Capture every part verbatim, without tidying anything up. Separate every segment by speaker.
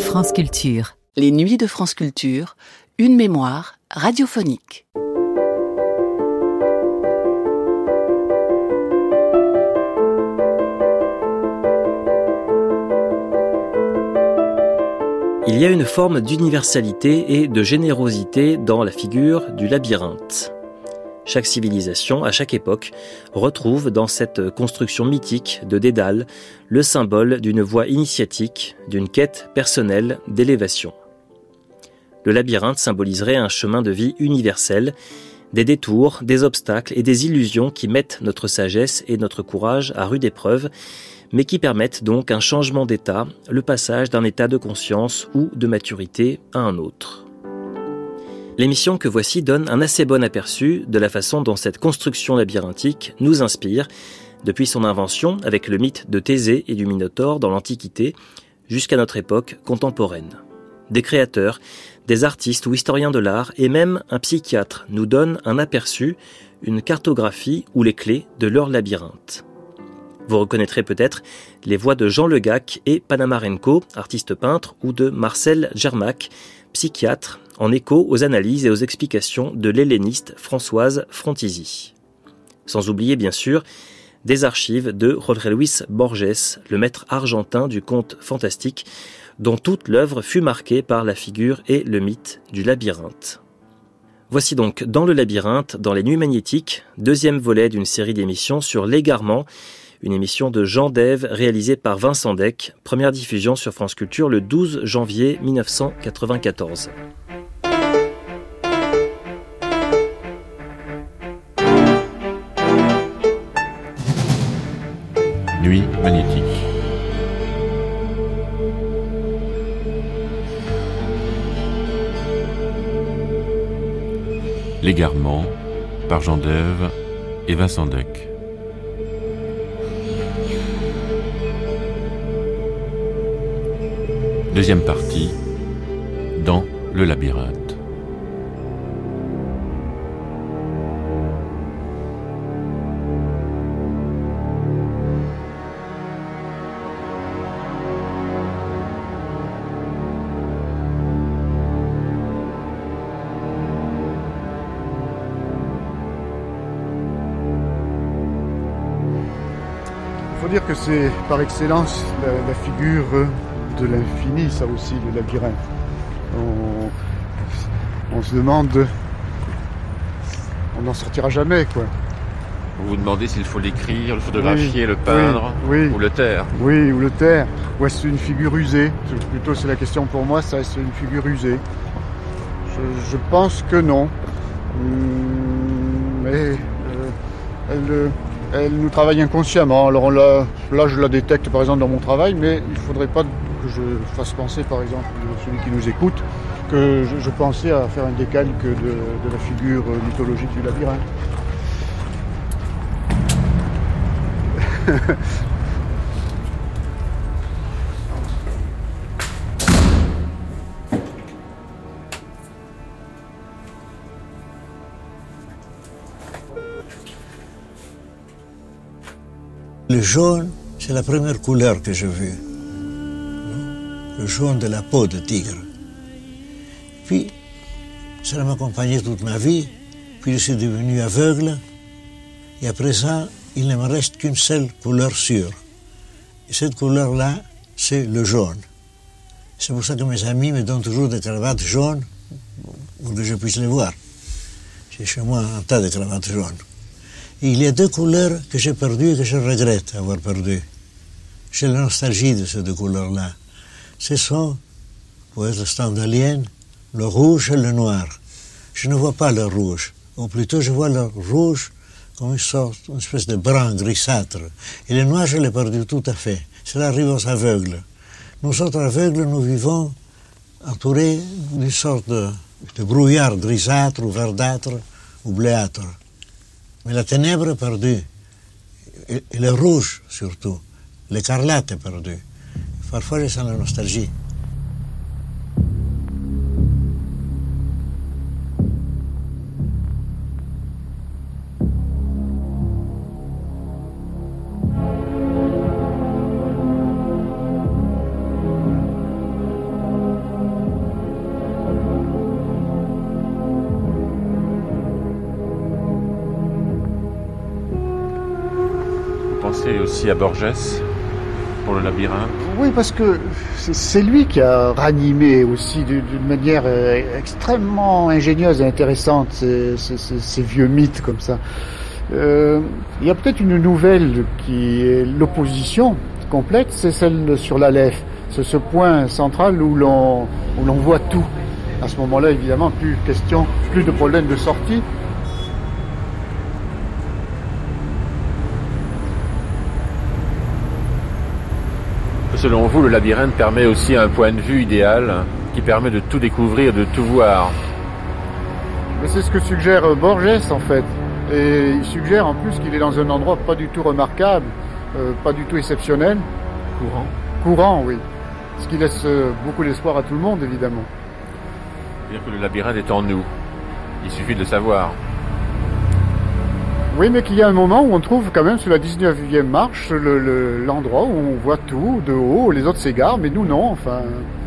Speaker 1: France Culture.
Speaker 2: Les nuits de France Culture, une mémoire radiophonique.
Speaker 3: Il y a une forme d'universalité et de générosité dans la figure du labyrinthe. Chaque civilisation, à chaque époque, retrouve dans cette construction mythique de Dédale le symbole d'une voie initiatique, d'une quête personnelle d'élévation. Le labyrinthe symboliserait un chemin de vie universel, des détours, des obstacles et des illusions qui mettent notre sagesse et notre courage à rude épreuve, mais qui permettent donc un changement d'état, le passage d'un état de conscience ou de maturité à un autre. L'émission que voici donne un assez bon aperçu de la façon dont cette construction labyrinthique nous inspire, depuis son invention avec le mythe de Thésée et du Minotaure dans l'Antiquité, jusqu'à notre époque contemporaine. Des créateurs, des artistes ou historiens de l'art et même un psychiatre nous donnent un aperçu, une cartographie ou les clés de leur labyrinthe. Vous reconnaîtrez peut-être les voix de Jean Le Gac et Panamarenko, artiste peintre, ou de Marcel Djermak, psychiatre, en écho aux analyses et aux explications de l'helléniste Françoise Frontizi. Sans oublier bien sûr des archives de Jorge Luis Borges, le maître argentin du conte fantastique, dont toute l'œuvre fut marquée par la figure et le mythe du labyrinthe. Voici donc Dans le labyrinthe, dans les nuits magnétiques, deuxième volet d'une série d'émissions sur l'égarement, une émission de Jean Dève réalisée par Vincent Deck, première diffusion sur France Culture le douze janvier mille neuf cent quatre-vingt-quatorze.
Speaker 4: Nuit magnétique. L'égarement par Jean Dève et Vincent Deck. Deuxième partie, dans le labyrinthe.
Speaker 5: Il faut dire que c'est par excellence la, la figure de l'infini, ça aussi, le labyrinthe. On, on se demande, on n'en sortira jamais, quoi.
Speaker 6: Vous vous demandez s'il faut l'écrire, le photographier, oui, le peindre,
Speaker 5: oui, oui,
Speaker 6: ou le taire.
Speaker 5: Oui, ou le taire. Ou est-ce une figure usée? Plutôt, c'est la question pour moi, ça est-ce une figure usée? je, je pense que non. Hum, mais euh, elle... Elle nous travaille inconsciemment. Alors on l'a, là, je la détecte par exemple dans mon travail, mais il ne faudrait pas que je fasse penser, par exemple, celui qui nous écoute, que je, je pensais à faire un décalque de, de la figure mythologique du labyrinthe.
Speaker 7: Le jaune, c'est la première couleur que j'ai vue. Le jaune de la peau de tigre. Puis, ça m'a accompagné toute ma vie. Puis, je suis devenu aveugle. Et après ça, il ne me reste qu'une seule couleur sûre. Et cette couleur-là, c'est le jaune. C'est pour ça que mes amis me donnent toujours des cravates jaunes pour que je puisse les voir. J'ai chez moi un tas de cravates jaunes. Et il y a deux couleurs que j'ai perdues et que je regrette avoir perdues. J'ai la nostalgie de ces deux couleurs-là. Ce sont, pour être stendhalienne, le rouge et le noir. Je ne vois pas le rouge, ou plutôt je vois le rouge comme une sorte, une espèce de brun grisâtre. Et le noir, je l'ai perdu tout à fait. Cela arrive aux aveugles. Nous autres aveugles, nous vivons entourés d'une sorte de, de brouillard grisâtre ou verdâtre ou bleuâtre. Mais la ténèbre est perdue, et, et le rouge surtout, l'écarlate est perdu. Parfois, je sens la nostalgie.
Speaker 6: pensé aussi à Borges pour le labyrinthe?
Speaker 5: Oui, parce que c'est lui qui a ranimé aussi d'une manière extrêmement ingénieuse et intéressante ces, ces, ces vieux mythes comme ça. Euh, il y a peut-être une nouvelle qui est l'opposition complète, c'est celle sur l'Aleph. C'est ce point central où l'on où l'on voit tout. À ce moment-là, évidemment, plus de questions, plus de problèmes de sortie.
Speaker 6: Selon vous, le labyrinthe permet aussi un point de vue idéal qui permet de tout découvrir, de tout voir.
Speaker 5: Mais c'est ce que suggère Borges en fait. Et il suggère en plus qu'il est dans un endroit pas du tout remarquable, euh, pas du tout exceptionnel.
Speaker 6: Courant.
Speaker 5: Courant, oui. Ce qui laisse euh, beaucoup d'espoir à tout le monde, évidemment.
Speaker 6: C'est-à-dire que le labyrinthe est en nous. Il suffit de le savoir.
Speaker 5: Oui, mais qu'il y a un moment où on trouve quand même sur la dix-neuvième marche le, le, l'endroit où on voit tout de haut, les autres s'égarent, mais nous non, enfin...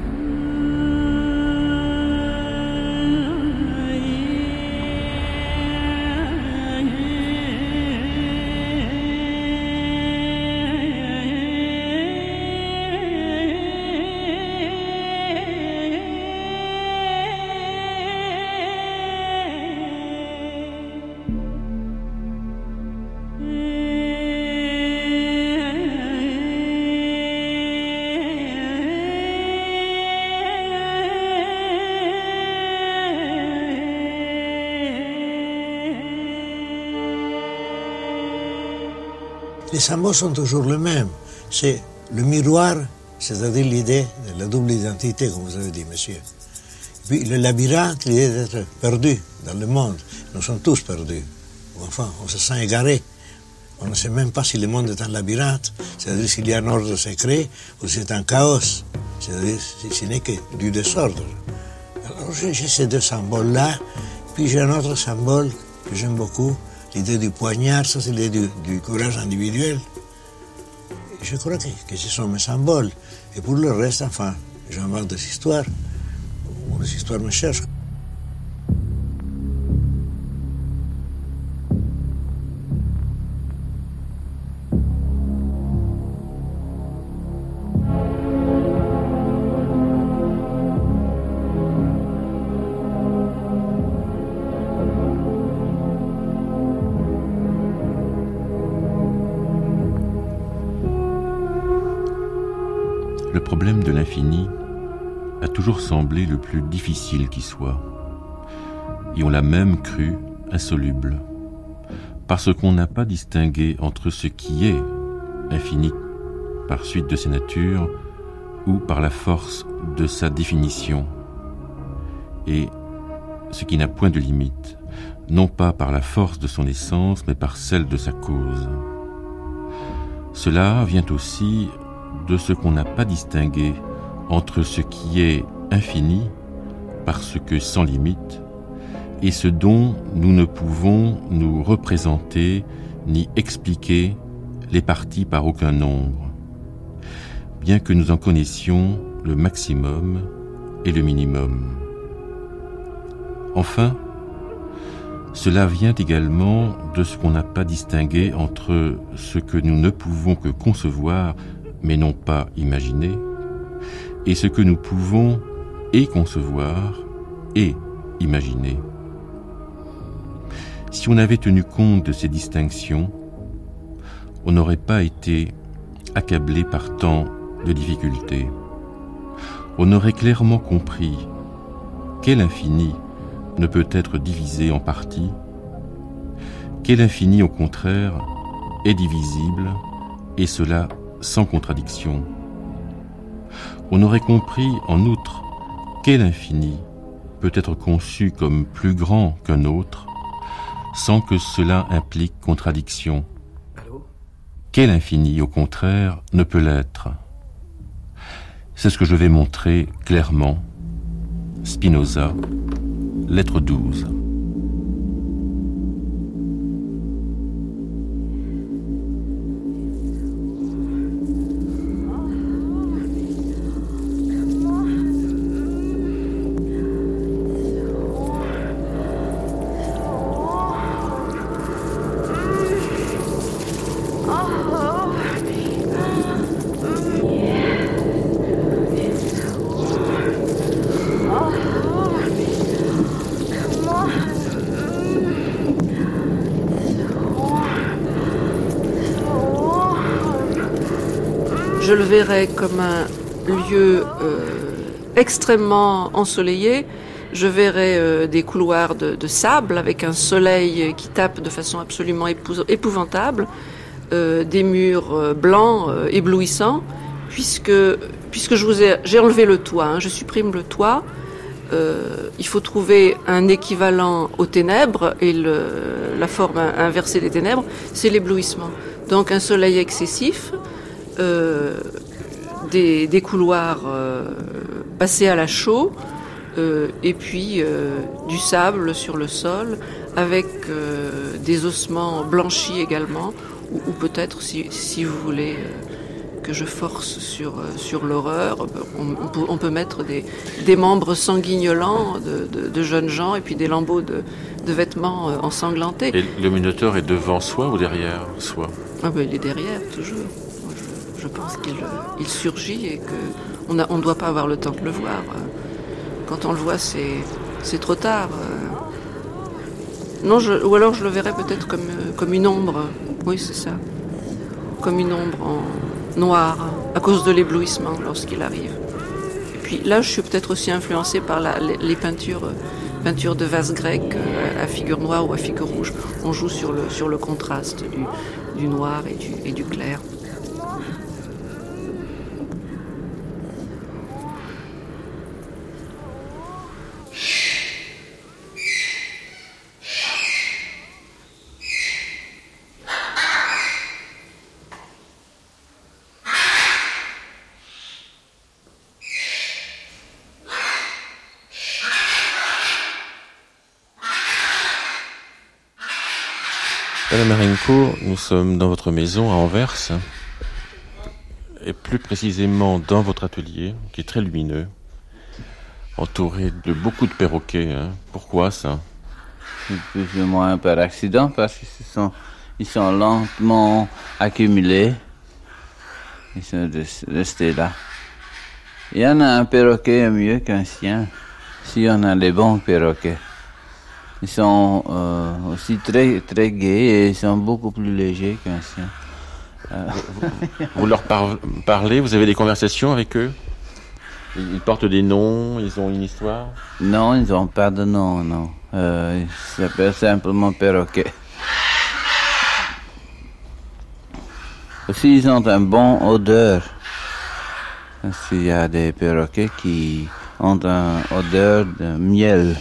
Speaker 7: Les symboles sont toujours les mêmes. C'est le miroir, c'est-à-dire l'idée de la double identité, comme vous avez dit, monsieur. Puis le labyrinthe, l'idée d'être perdu dans le monde. Nous sommes tous perdus. Enfin, on se sent égaré. On ne sait même pas si le monde est un labyrinthe, c'est-à-dire s'il y a un ordre secret ou si c'est un chaos, c'est-à-dire si ce n'est que du désordre. Alors j'ai, j'ai ces deux symboles-là, puis j'ai un autre symbole que j'aime beaucoup, l'idée du poignard, ça c'est l'idée du, du courage individuel. Je crois que, que ce sont mes symboles. Et pour le reste, enfin, j'invente des histoires, ou les histoires me cherchent.
Speaker 4: Le problème de l'infini a toujours semblé le plus difficile qui soit, et on l'a même cru insoluble, parce qu'on n'a pas distingué entre ce qui est infini par suite de ses natures ou par la force de sa définition, et ce qui n'a point de limite, non pas par la force de son essence, mais par celle de sa cause. Cela vient aussi de ce qu'on n'a pas distingué entre ce qui est infini, parce que sans limite, et ce dont nous ne pouvons nous représenter ni expliquer les parties par aucun nombre, bien que nous en connaissions le maximum et le minimum. Enfin, cela vient également de ce qu'on n'a pas distingué entre ce que nous ne pouvons que concevoir mais non pas imaginer, et ce que nous pouvons et concevoir et imaginer. Si on avait tenu compte de ces distinctions, on n'aurait pas été accablé par tant de difficultés. On aurait clairement compris quel infini ne peut être divisé en parties, quel infini au contraire est divisible, et cela sans contradiction. On aurait compris en outre quel infini peut être conçu comme plus grand qu'un autre sans que cela implique contradiction.
Speaker 3: Allô ?
Speaker 4: Quel infini, au contraire, ne peut l'être. C'est ce que je vais montrer clairement. Spinoza, lettre douze.
Speaker 1: Oh. je le verrais comme un lieu euh, extrêmement ensoleillé. Je verrais euh, des couloirs de, de sable avec un soleil qui tape de façon absolument épou- épouvantable, euh, des murs euh, blancs euh, éblouissants, puisque puisque je vous ai j'ai enlevé le toit, hein, je supprime le toit. Euh, il faut trouver un équivalent aux ténèbres, et le, la forme inversée des ténèbres, c'est l'éblouissement. Donc un soleil excessif, euh, des, des couloirs euh, passés à la chaux, euh, et puis euh, du sable sur le sol, avec euh, des ossements blanchis également, ou, ou peut-être, si, si vous voulez... Euh, que je force sur, sur l'horreur. On, on, peut, on peut mettre des, des membres sanguignolants de, de, de jeunes gens et puis des lambeaux de, de vêtements ensanglantés.
Speaker 6: Et le Minotaure est devant soi ou derrière soi?
Speaker 1: Ah ben, il est derrière, toujours. Je, je pense qu'il il surgit et qu'on ne on doit pas avoir le temps de le voir. Quand on le voit, c'est, c'est trop tard. Non, je, ou alors je le verrais peut-être comme, comme une ombre. Oui, c'est ça. Comme une ombre en noir, à cause de l'éblouissement lorsqu'il arrive. Et puis là, je suis peut-être aussi influencée par la, les, les peintures, peintures de vases grecs à figure noire ou à figure rouge. On joue sur le, sur le contraste du, du noir et du, et du clair.
Speaker 4: Madame Marenko, nous sommes dans votre maison à Anvers, et plus précisément dans votre atelier, qui est très lumineux, entouré de beaucoup de perroquets. Hein. Pourquoi ça?
Speaker 8: Plus ou moins par accident, parce qu'ils sont, ils sont lentement accumulés. Ils sont restés là. Il y en a un perroquet mieux qu'un sien, si on a des bons perroquets. Ils sont euh, aussi très très gais et ils sont beaucoup plus légers qu'un sien. Euh...
Speaker 4: Vous, vous leur par- parlez, vous avez des conversations avec eux? Ils portent des noms, ils ont une histoire?
Speaker 8: Non, ils n'ont pas de nom, non. Euh, ils s'appellent simplement perroquet. Aussi, ils ont un bon odeur. Parce qu'il y a des perroquets qui ont une odeur de miel.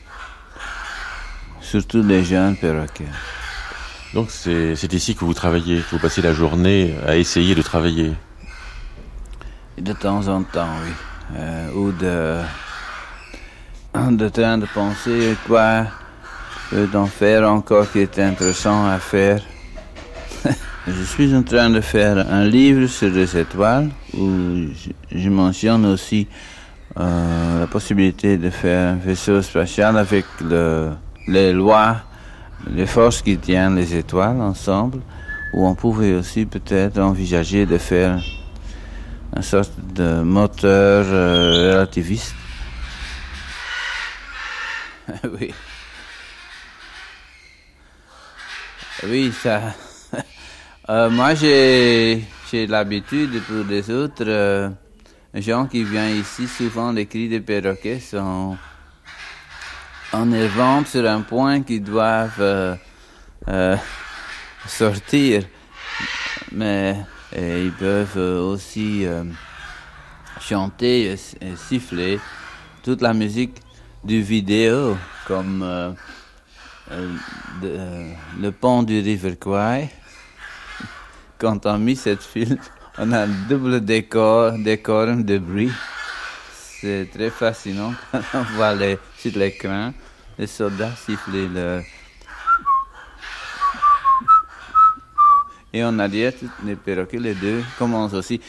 Speaker 8: Surtout les jeunes perroquets.
Speaker 4: Donc c'est, c'est ici que vous travaillez, que vous passez la journée à essayer de travailler?
Speaker 8: Et de temps en temps, oui. Euh, ou de, de train de penser quoi peut-on faire encore qui est intéressant à faire. Je suis en train de faire un livre sur les étoiles où je, je mentionne aussi euh, la possibilité de faire un vaisseau spatial avec le les lois, les forces qui tiennent les étoiles ensemble, où on pouvait aussi peut-être envisager de faire une sorte de moteur euh, relativiste. Oui. Oui, ça... euh, moi, j'ai, j'ai l'habitude pour les autres euh, gens qui viennent ici, souvent les cris des perroquets sont... énervant sur un point qu'ils doivent euh, euh, sortir, mais et ils peuvent aussi euh, chanter et, et siffler toute la musique du vidéo, comme euh, euh, de, euh, le pont du River Kwai. Quand on a mis cette film, on a un double décor, décorum de bruit. C'est très fascinant quand on voit les, sur l'écran les soldats siffler le... Et en arrière, les perroquets, les deux, commencent aussi.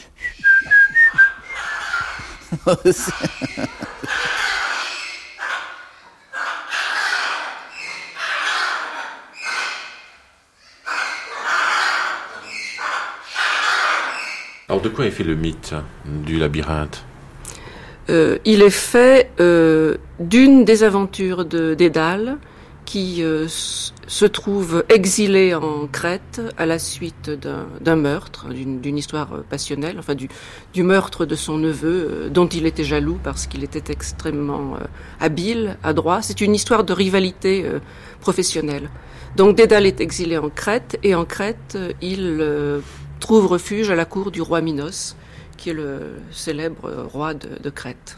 Speaker 4: Alors de quoi est fait le mythe du labyrinthe?
Speaker 1: Euh, il est fait euh, d'une des aventures de Dédale qui euh, se trouve exilé en Crète à la suite d'un, d'un meurtre, d'une, d'une histoire passionnelle, enfin du, du meurtre de son neveu, euh, dont il était jaloux parce qu'il était extrêmement euh, habile, adroit. C'est une histoire de rivalité euh, professionnelle. Donc Dédale est exilé en Crète, et en Crète, euh, il euh, trouve refuge à la cour du roi Minos, qui est le célèbre roi de, de Crète.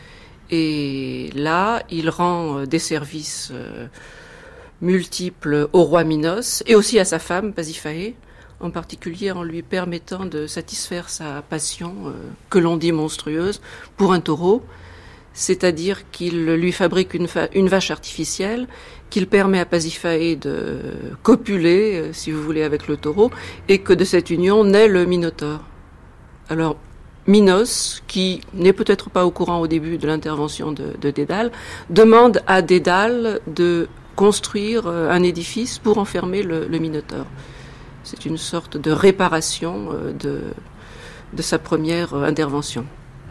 Speaker 1: Et là, il rend euh, des services euh, multiples au roi Minos et aussi à sa femme Pasiphaë, en particulier en lui permettant de satisfaire sa passion, euh, que l'on dit monstrueuse, pour un taureau, c'est-à-dire qu'il lui fabrique une, fa- une vache artificielle, qu'il permet à Pasiphaë de copuler, euh, si vous voulez, avec le taureau, et que de cette union naît le Minotaure. Alors, Minos, qui n'est peut-être pas au courant au début de l'intervention de, de Dédale, demande à Dédale de construire un édifice pour enfermer le, le Minotaure. C'est une sorte de réparation de, de sa première intervention.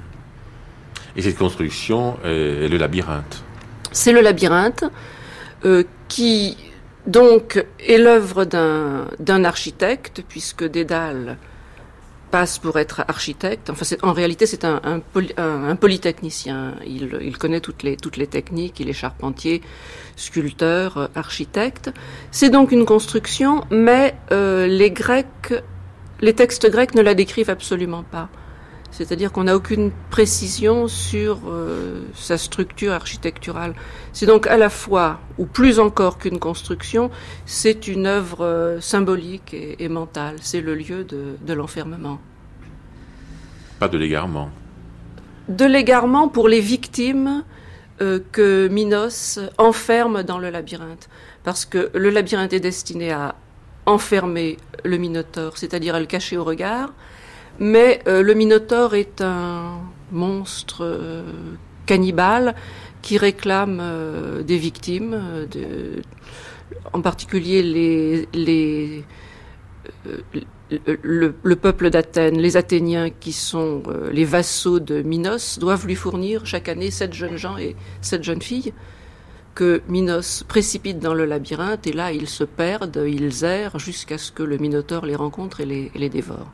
Speaker 6: Et cette construction est, est le labyrinthe.
Speaker 1: C'est le labyrinthe euh, qui, donc, est l'œuvre d'un, d'un architecte, puisque Dédale passe pour être architecte. Enfin, c'est, en réalité, c'est un, un, poly, un, un polytechnicien. Il, il connaît toutes les, toutes les techniques. Il est charpentier, sculpteur, architecte. C'est donc une construction, mais euh, les Grecs, les textes grecs ne la décrivent absolument pas. C'est-à-dire qu'on n'a aucune précision sur euh, sa structure architecturale. C'est donc à la fois, ou plus encore qu'une construction, c'est une œuvre euh, symbolique et, et mentale. C'est le lieu de, de l'enfermement.
Speaker 6: Pas de l'égarement.
Speaker 1: De l'égarement pour les victimes euh, que Minos enferme dans le labyrinthe. Parce que le labyrinthe est destiné à enfermer le Minotaure, c'est-à-dire à le cacher au regard. Mais euh, le Minotaure est un monstre euh, cannibale qui réclame euh, des victimes, euh, de, en particulier les, les, euh, le, le peuple d'Athènes, les Athéniens qui sont euh, les vassaux de Minos, doivent lui fournir chaque année sept jeunes gens et sept jeunes filles que Minos précipite dans le labyrinthe, et là ils se perdent, ils errent jusqu'à ce que le Minotaure les rencontre et les, et les dévore.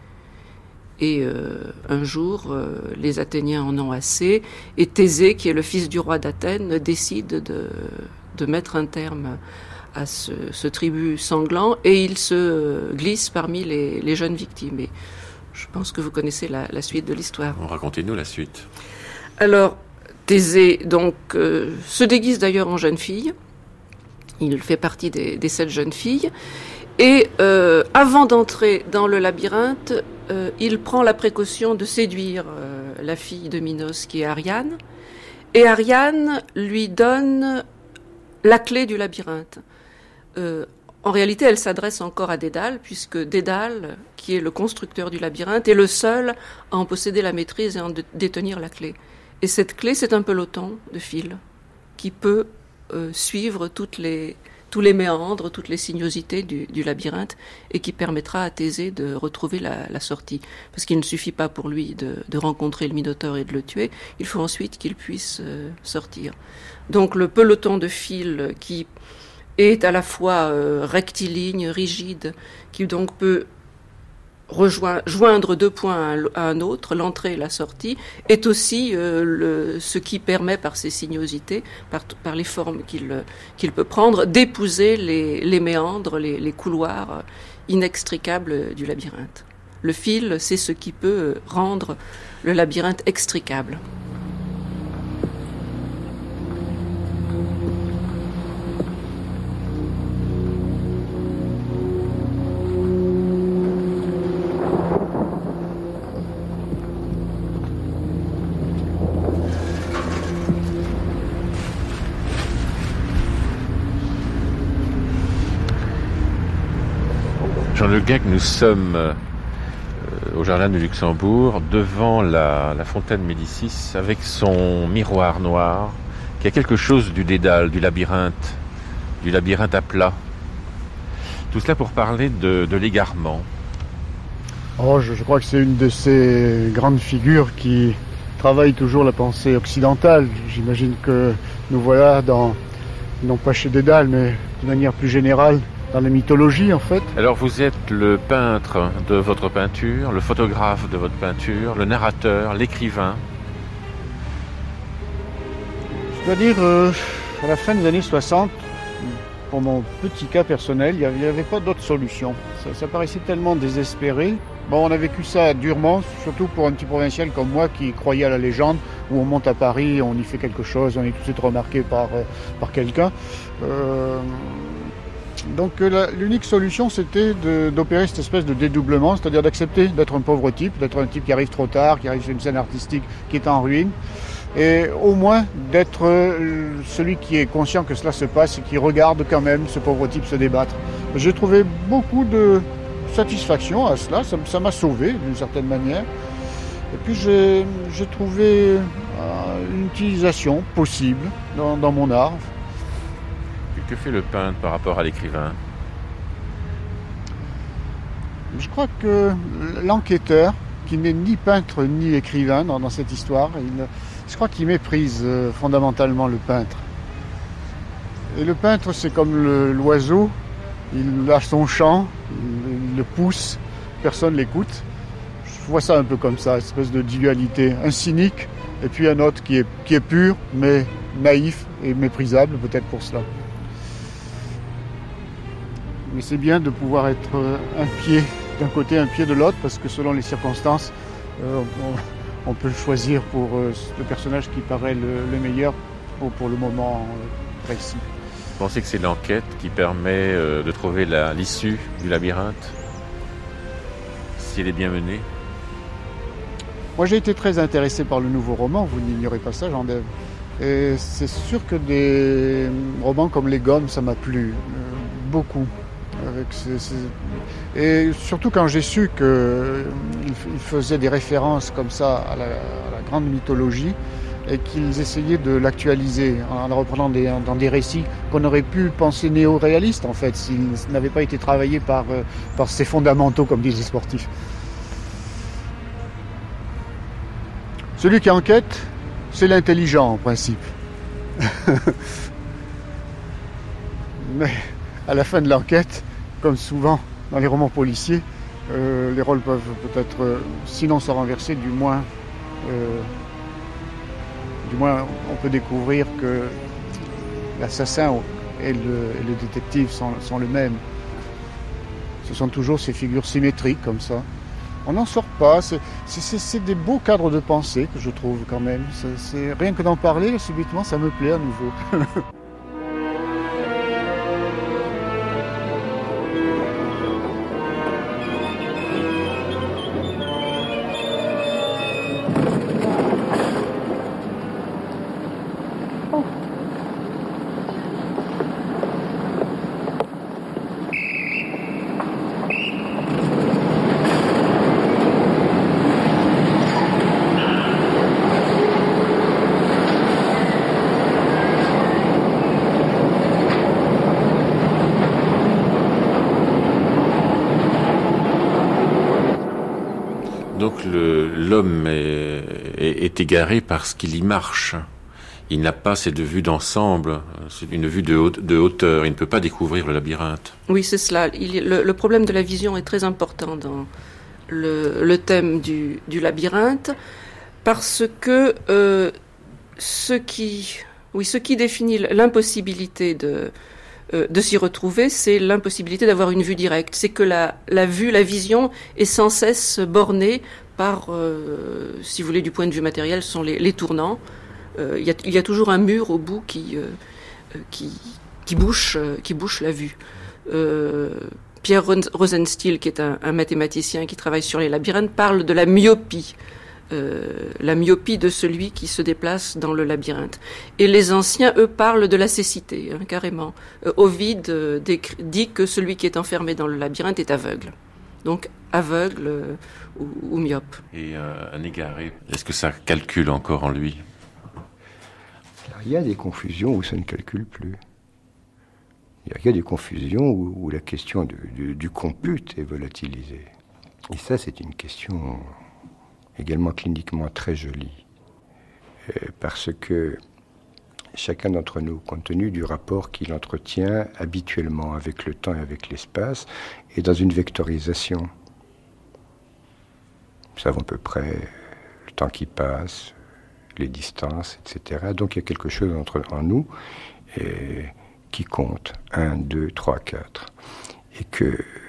Speaker 1: Et euh, un jour, euh, les Athéniens en ont assez, et Thésée, qui est le fils du roi d'Athènes, décide de, de mettre un terme à ce, ce tribut sanglant, et il se glisse parmi les, les jeunes victimes. Et je pense que vous connaissez la, la suite de l'histoire.
Speaker 6: Racontez-nous la suite.
Speaker 1: Alors, Thésée donc, euh, se déguise d'ailleurs en jeune fille. Il fait partie des, des sept jeunes filles. Et euh, avant d'entrer dans le labyrinthe, euh, il prend la précaution de séduire euh, la fille de Minos, qui est Ariane. Et Ariane lui donne la clé du labyrinthe. Euh, en réalité, elle s'adresse encore à Dédale, puisque Dédale, qui est le constructeur du labyrinthe, est le seul à en posséder la maîtrise et à en détenir la clé. Et cette clé, c'est un peloton de fils qui peut euh, suivre toutes les... tous les méandres, toutes les sinuosités du, du labyrinthe, et qui permettra à Thésée de retrouver la, la sortie. Parce qu'il ne suffit pas pour lui de, de rencontrer le Minotaure et de le tuer, il faut ensuite qu'il puisse euh, sortir. Donc le peloton de fils qui est à la fois euh, rectiligne, rigide, qui donc peut rejoindre, joindre deux points à un autre, l'entrée et la sortie, est aussi euh, le, ce qui permet, par ses sinuosités, par, par les formes qu'il, qu'il peut prendre, d'épouser les, les méandres, les, les couloirs inextricables du labyrinthe. Le fil, c'est ce qui peut rendre le labyrinthe extricable.
Speaker 6: Jean Le Guesque, nous sommes euh, au jardin du Luxembourg, devant la, la fontaine Médicis, avec son miroir noir, qui a quelque chose du Dédale, du labyrinthe, du labyrinthe à plat. Tout cela pour parler de, de l'égarement.
Speaker 5: Oh, je, je crois que c'est une de ces grandes figures qui travaille toujours la pensée occidentale. J'imagine que nous voilà dans, non pas chez Dédale, mais de manière plus générale dans la mythologie en fait.
Speaker 6: Alors vous êtes le peintre de votre peinture, le photographe de votre peinture, le narrateur, l'écrivain.
Speaker 5: Je dois dire, euh, à la fin des années soixante, pour mon petit cas personnel, il n'y avait pas d'autre solution. Ça, ça paraissait tellement désespéré. Bon, on a vécu ça durement, surtout pour un petit provincial comme moi qui croyait à la légende, où on monte à Paris, on y fait quelque chose, on est tout de suite remarqué par, euh, par quelqu'un. Euh, donc la, l'unique solution, c'était de, d'opérer cette espèce de dédoublement, c'est-à-dire d'accepter d'être un pauvre type, d'être un type qui arrive trop tard, qui arrive sur une scène artistique qui est en ruine, et au moins d'être euh, celui qui est conscient que cela se passe et qui regarde quand même ce pauvre type se débattre. J'ai trouvé beaucoup de satisfaction à cela, ça, ça m'a sauvé d'une certaine manière. Et puis j'ai, j'ai trouvé euh, une utilisation possible dans, dans mon art.
Speaker 6: Que fait le peintre par rapport à l'écrivain ?
Speaker 5: Je crois que l'enquêteur, qui n'est ni peintre ni écrivain dans, dans cette histoire, il, je crois qu'il méprise euh, fondamentalement le peintre. Et le peintre, c'est comme le, l'oiseau, il a son chant, il, il le pousse, personne ne l'écoute. Je vois ça un peu comme ça, une espèce de dualité, un cynique et puis un autre qui est, qui est pur, mais naïf et méprisable peut-être pour cela. Mais c'est bien de pouvoir être un pied d'un côté, un pied de l'autre, parce que selon les circonstances, euh, on, on peut choisir pour euh, le personnage qui paraît le, le meilleur pour, pour le moment euh, précis.
Speaker 6: Vous pensez que c'est l'enquête qui permet euh, de trouver la, l'issue du labyrinthe, si elle est bien menée ?
Speaker 5: Moi j'ai été très intéressé par le nouveau roman, vous n'ignorez pas ça, Jean Dève. Et c'est sûr que des romans comme Les Gommes, ça m'a plu euh, beaucoup. Avec ces, ces... Et surtout quand j'ai su qu'ils faisaient des références comme ça à la, à la grande mythologie et qu'ils essayaient de l'actualiser en la reprenant des, dans des récits qu'on aurait pu penser néo-réalistes en fait, s'ils n'avaient pas été travaillés par, par ces fondamentaux comme disent les sportifs. Celui qui enquête, c'est l'intelligent en principe. Mais à la fin de l'enquête, comme souvent dans les romans policiers, euh, les rôles peuvent peut-être, euh, sinon se renverser, du moins, euh, du moins on peut découvrir que l'assassin et le, et le détective sont, sont le même. Ce sont toujours ces figures symétriques comme ça. On n'en sort pas, c'est, c'est, c'est des beaux cadres de pensée que je trouve quand même. C'est, c'est, rien que d'en parler, subitement, ça me plaît à nouveau.
Speaker 6: Donc le, l'homme est, est, est égaré parce qu'il y marche. Il n'a pas cette vue d'ensemble, c'est une vue de, haute, de hauteur. Il ne peut pas découvrir le labyrinthe.
Speaker 1: Oui, c'est cela. Il, le, le problème de la vision est très important dans le, le thème du, du labyrinthe, parce que euh, ce qui, oui, ce qui définit l'impossibilité de de s'y retrouver, c'est l'impossibilité d'avoir une vue directe. C'est que la, la vue, la vision est sans cesse bornée par, euh, si vous voulez, du point de vue matériel, ce sont les, les tournants. Euh, il, y a, il y a toujours un mur au bout qui, euh, qui, qui, bouche, euh, qui bouche la vue. Euh, Pierre Rosenstiel, qui est un, un mathématicien qui travaille sur les labyrinthes, parle de la myopie. Euh, la myopie de celui qui se déplace dans le labyrinthe. Et les anciens, eux, parlent de la cécité, hein, carrément. Euh, Ovide euh, décrit, dit que celui qui est enfermé dans le labyrinthe est aveugle. Donc, aveugle euh, ou, ou myope.
Speaker 6: Et euh, un égaré, est-ce que ça calcule encore en lui ?
Speaker 9: Alors, il y a des confusions où ça ne calcule plus. Il y a des confusions où, où la question du, du, du compute est volatilisée. Et ça, c'est une question également cliniquement très jolie, euh, parce que chacun d'entre nous, compte tenu du rapport qu'il entretient habituellement avec le temps et avec l'espace, est dans une vectorisation. Nous savons à peu près le temps qui passe, les distances, et cetera. Donc il y a quelque chose entre, en nous et, qui compte, un, deux, trois, quatre. Et que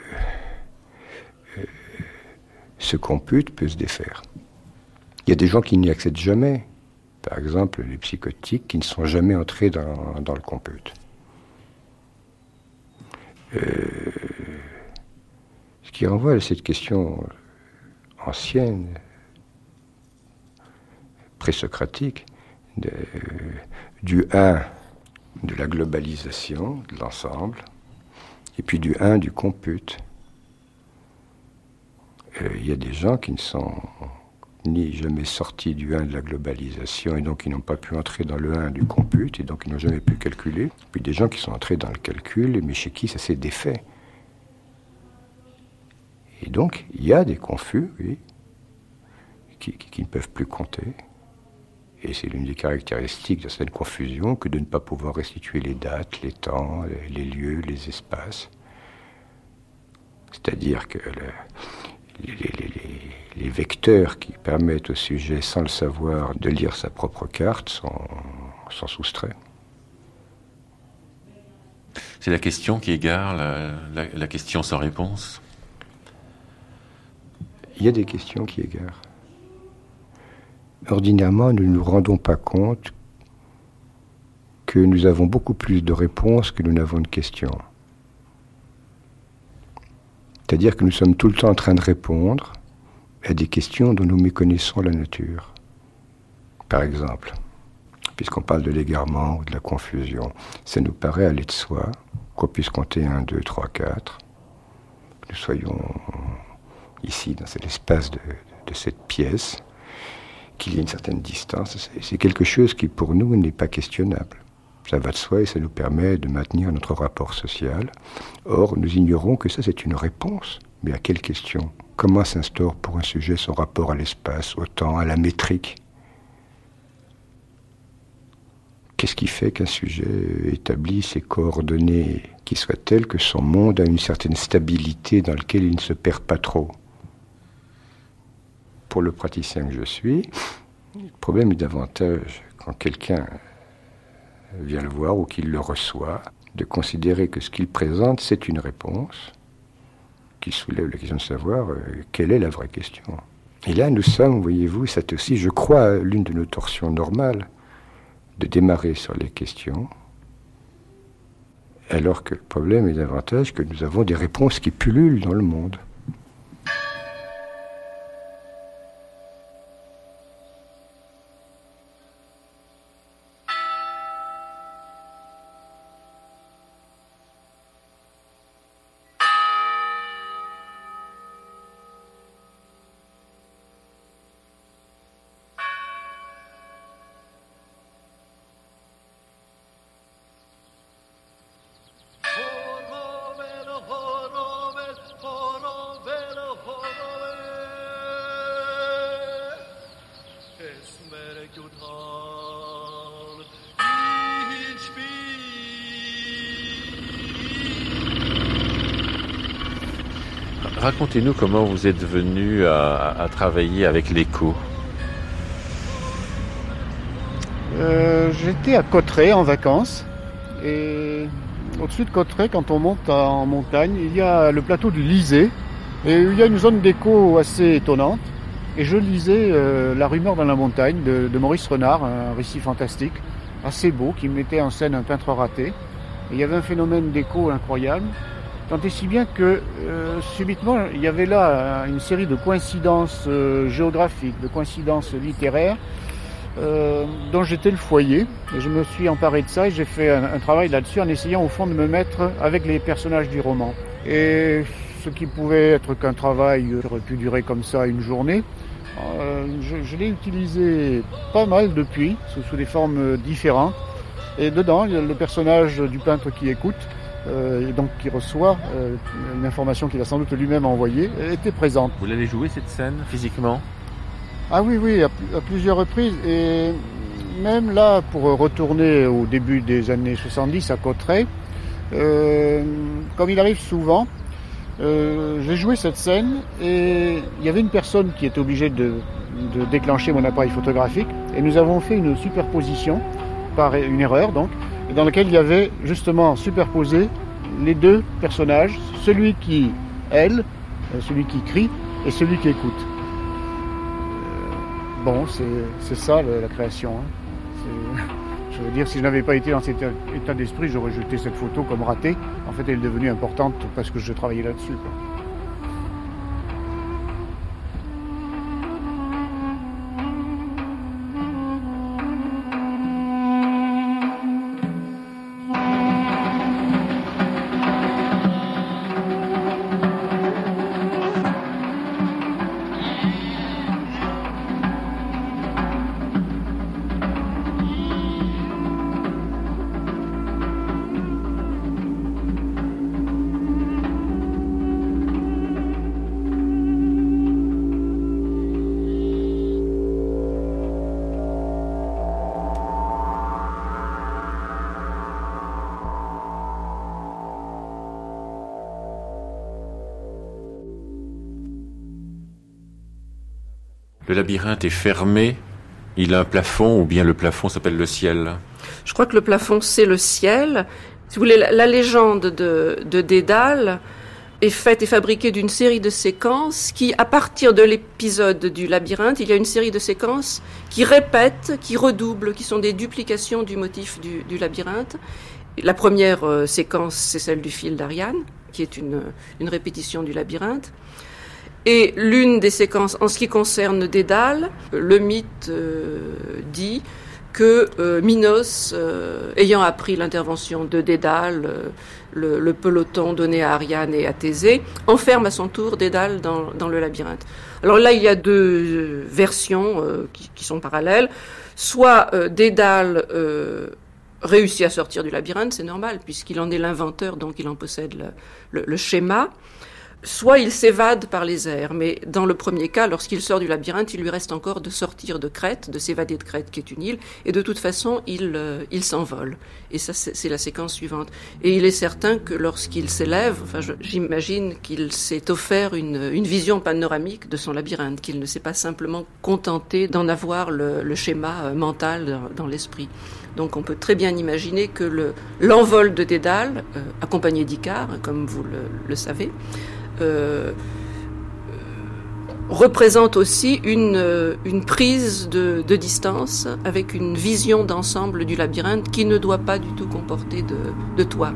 Speaker 9: euh, ce compute peut se défaire. Il y a des gens qui n'y accèdent jamais. Par exemple, les psychotiques qui ne sont jamais entrés dans, dans le compute. Euh, ce qui renvoie à cette question ancienne, présocratique, de, du un, de la globalisation, de l'ensemble, et puis du un, du compute. Euh, il y a des gens qui ne sont ni jamais sortis du un de la globalisation, et donc ils n'ont pas pu entrer dans le un du compute, et donc ils n'ont jamais pu calculer. Puis des gens qui sont entrés dans le calcul, mais chez qui ça s'est défait. Et donc, il y a des confus, oui, qui, qui, qui ne peuvent plus compter. Et c'est l'une des caractéristiques de cette confusion que de ne pas pouvoir restituer les dates, les temps, les lieux, les espaces. C'est-à-dire que le, les, les, les, les vecteurs qui permettent au sujet, sans le savoir, de lire sa propre carte sont, sont soustraits.
Speaker 6: C'est la question qui égare la, la, la question sans réponse.
Speaker 9: Il y a des questions qui égarent. Ordinairement, nous ne nous rendons pas compte que nous avons beaucoup plus de réponses que nous n'avons de questions. C'est-à-dire que nous sommes tout le temps en train de répondre à des questions dont nous méconnaissons la nature. Par exemple, puisqu'on parle de l'égarement ou de la confusion, ça nous paraît aller de soi qu'on puisse compter un, deux, trois, quatre, que nous soyons ici, dans cet espace de, de cette pièce, qu'il y ait une certaine distance. C'est, c'est quelque chose qui, pour nous, n'est pas questionnable. Ça va de soi et ça nous permet de maintenir notre rapport social. Or, nous ignorons que ça, c'est une réponse. Mais à quelle question ? Comment s'instaure pour un sujet son rapport à l'espace, au temps, à la métrique ? Qu'est-ce qui fait qu'un sujet établit ses coordonnées qui soient telles que son monde a une certaine stabilité dans laquelle il ne se perd pas trop ? Pour le praticien que je suis, le problème est davantage quand quelqu'un vient le voir ou qu'il le reçoit, de considérer que ce qu'il présente, c'est une réponse, qui soulève la question de savoir euh, quelle est la vraie question. Et là, nous sommes, voyez-vous, c'est aussi, je crois, l'une de nos torsions normales, de démarrer sur les questions, alors que le problème est davantage que nous avons des réponses qui pullulent dans le monde.
Speaker 6: Racontez-nous comment vous êtes venu à, à travailler avec l'écho.
Speaker 5: Euh, j'étais à Cauterets en vacances. Et au-dessus de Cauterets, quand on monte en montagne, il y a le plateau du Lisée. Et il y a une zone d'écho assez étonnante. Et je lisais euh, La rumeur dans la montagne de, de Maurice Renard, un récit fantastique, assez beau, qui mettait en scène un peintre raté. Et il y avait un phénomène d'écho incroyable. Tant et si bien que euh, subitement, il y avait là une série de coïncidences euh, géographiques, de coïncidences littéraires, euh, dont j'étais le foyer. Et je me suis emparé de ça et j'ai fait un, un travail là-dessus en essayant au fond de me mettre avec les personnages du roman. Et ce qui pouvait être qu'un travail qui aurait pu durer comme ça une journée, euh, je, je l'ai utilisé pas mal depuis, sous, sous des formes différentes. Et dedans, il y a le personnage du peintre qui écoute, Euh, et donc qui reçoit euh, une information qu'il a sans doute lui-même envoyée, était présente.
Speaker 6: Vous l'avez joué cette scène physiquement ?
Speaker 5: Ah oui, oui, à, à plusieurs reprises. Et même là, pour retourner au début des années soixante-dix à Cauterets, euh, comme il arrive souvent, euh, j'ai joué cette scène et il y avait une personne qui était obligée de, de déclencher mon appareil photographique et nous avons fait une superposition, par une erreur donc, dans laquelle il y avait justement superposé les deux personnages, celui qui hèle, celui qui crie et celui qui écoute. Euh, bon, c'est, c'est ça la, la création. Hein. C'est, je veux dire, si je n'avais pas été dans cet état d'esprit, j'aurais jeté cette photo comme ratée. En fait, elle est devenue importante parce que je travaillais là-dessus, quoi.
Speaker 6: Le labyrinthe est fermé, il a un plafond, ou bien le plafond s'appelle le ciel?
Speaker 1: Je crois que le plafond, c'est le ciel. Si vous voulez, la, la légende de, de Dédale est faite et fabriquée d'une série de séquences qui, à partir de l'épisode du labyrinthe, il y a une série de séquences qui répètent, qui redoublent, qui sont des duplications du motif du, du labyrinthe. La première euh, séquence, c'est celle du fil d'Ariane, qui est une, une répétition du labyrinthe. Et l'une des séquences, en ce qui concerne Dédale, le mythe euh, dit que euh, Minos, euh, ayant appris l'intervention de Dédale, euh, le, le peloton donné à Ariane et à Thésée, enferme à son tour Dédale dans, dans le labyrinthe. Alors là, il y a deux versions euh, qui, qui sont parallèles. Soit euh, Dédale euh, réussit à sortir du labyrinthe, c'est normal, puisqu'il en est l'inventeur, donc il en possède le, le, le schéma. Soit il s'évade par les airs, mais dans le premier cas, lorsqu'il sort du labyrinthe, il lui reste encore de sortir de Crète, de s'évader de Crète, qui est une île, et de toute façon, il, euh, il s'envole. Et ça, c'est, c'est la séquence suivante. Et il est certain que lorsqu'il s'élève, enfin, je, j'imagine qu'il s'est offert une, une vision panoramique de son labyrinthe, qu'il ne s'est pas simplement contenté d'en avoir le, le schéma mental dans, dans l'esprit. Donc on peut très bien imaginer que le, l'envol de Dédale, euh, accompagné d'Icare, comme vous le, le savez, Euh, représente aussi une, une prise de, de distance avec une vision d'ensemble du labyrinthe qui ne doit pas du tout comporter de, de toit.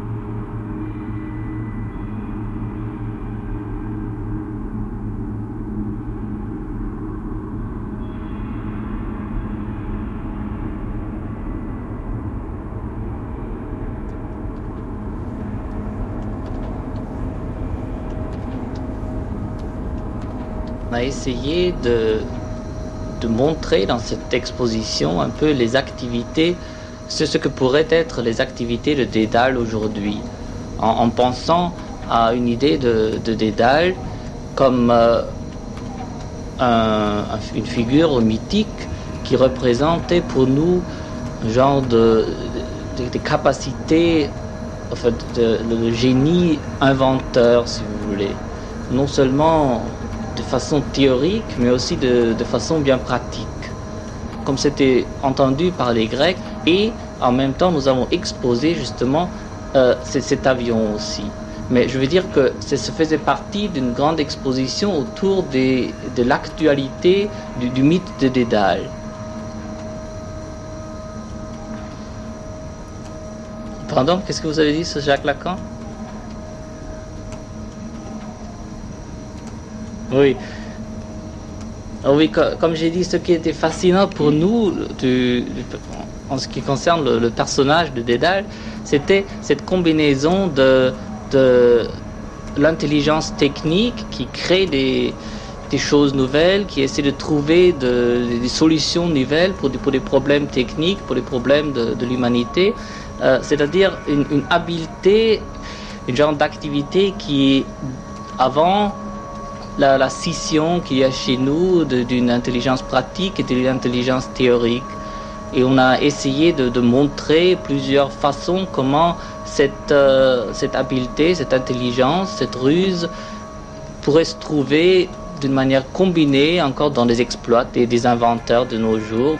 Speaker 10: On a essayé de, de montrer dans cette exposition un peu les activités, ce, ce que pourraient être les activités de Dédale aujourd'hui, en, en pensant à une idée de, de Dédale comme euh, un, une figure mythique qui représentait pour nous un genre de, de, de capacité, en fait, de, de, de génie inventeur, si vous voulez. Non seulement de façon théorique, mais aussi de, de façon bien pratique, comme c'était entendu par les Grecs, et en même temps nous avons exposé justement euh, cet avion aussi. Mais je veux dire que ça faisait partie d'une grande exposition autour des, de l'actualité du, du mythe de Dédale. Pardon, qu'est-ce que vous avez dit sur Jacques Lacan? Oui. Oui, comme j'ai dit, ce qui était fascinant pour nous, du, en ce qui concerne le, le personnage de Dédale, c'était cette combinaison de, de l'intelligence technique qui crée des, des choses nouvelles, qui essaie de trouver de, des solutions nouvelles pour des, pour des problèmes techniques, pour des problèmes de, de l'humanité, euh, c'est-à-dire une, une habileté, une genre d'activité qui est avant La, la scission qu'il y a chez nous de, d'une intelligence pratique et d'une intelligence théorique. Et on a essayé de, de montrer plusieurs façons comment cette, euh, cette habileté, cette intelligence, cette ruse pourrait se trouver d'une manière combinée encore dans les exploits des, des inventeurs de nos jours.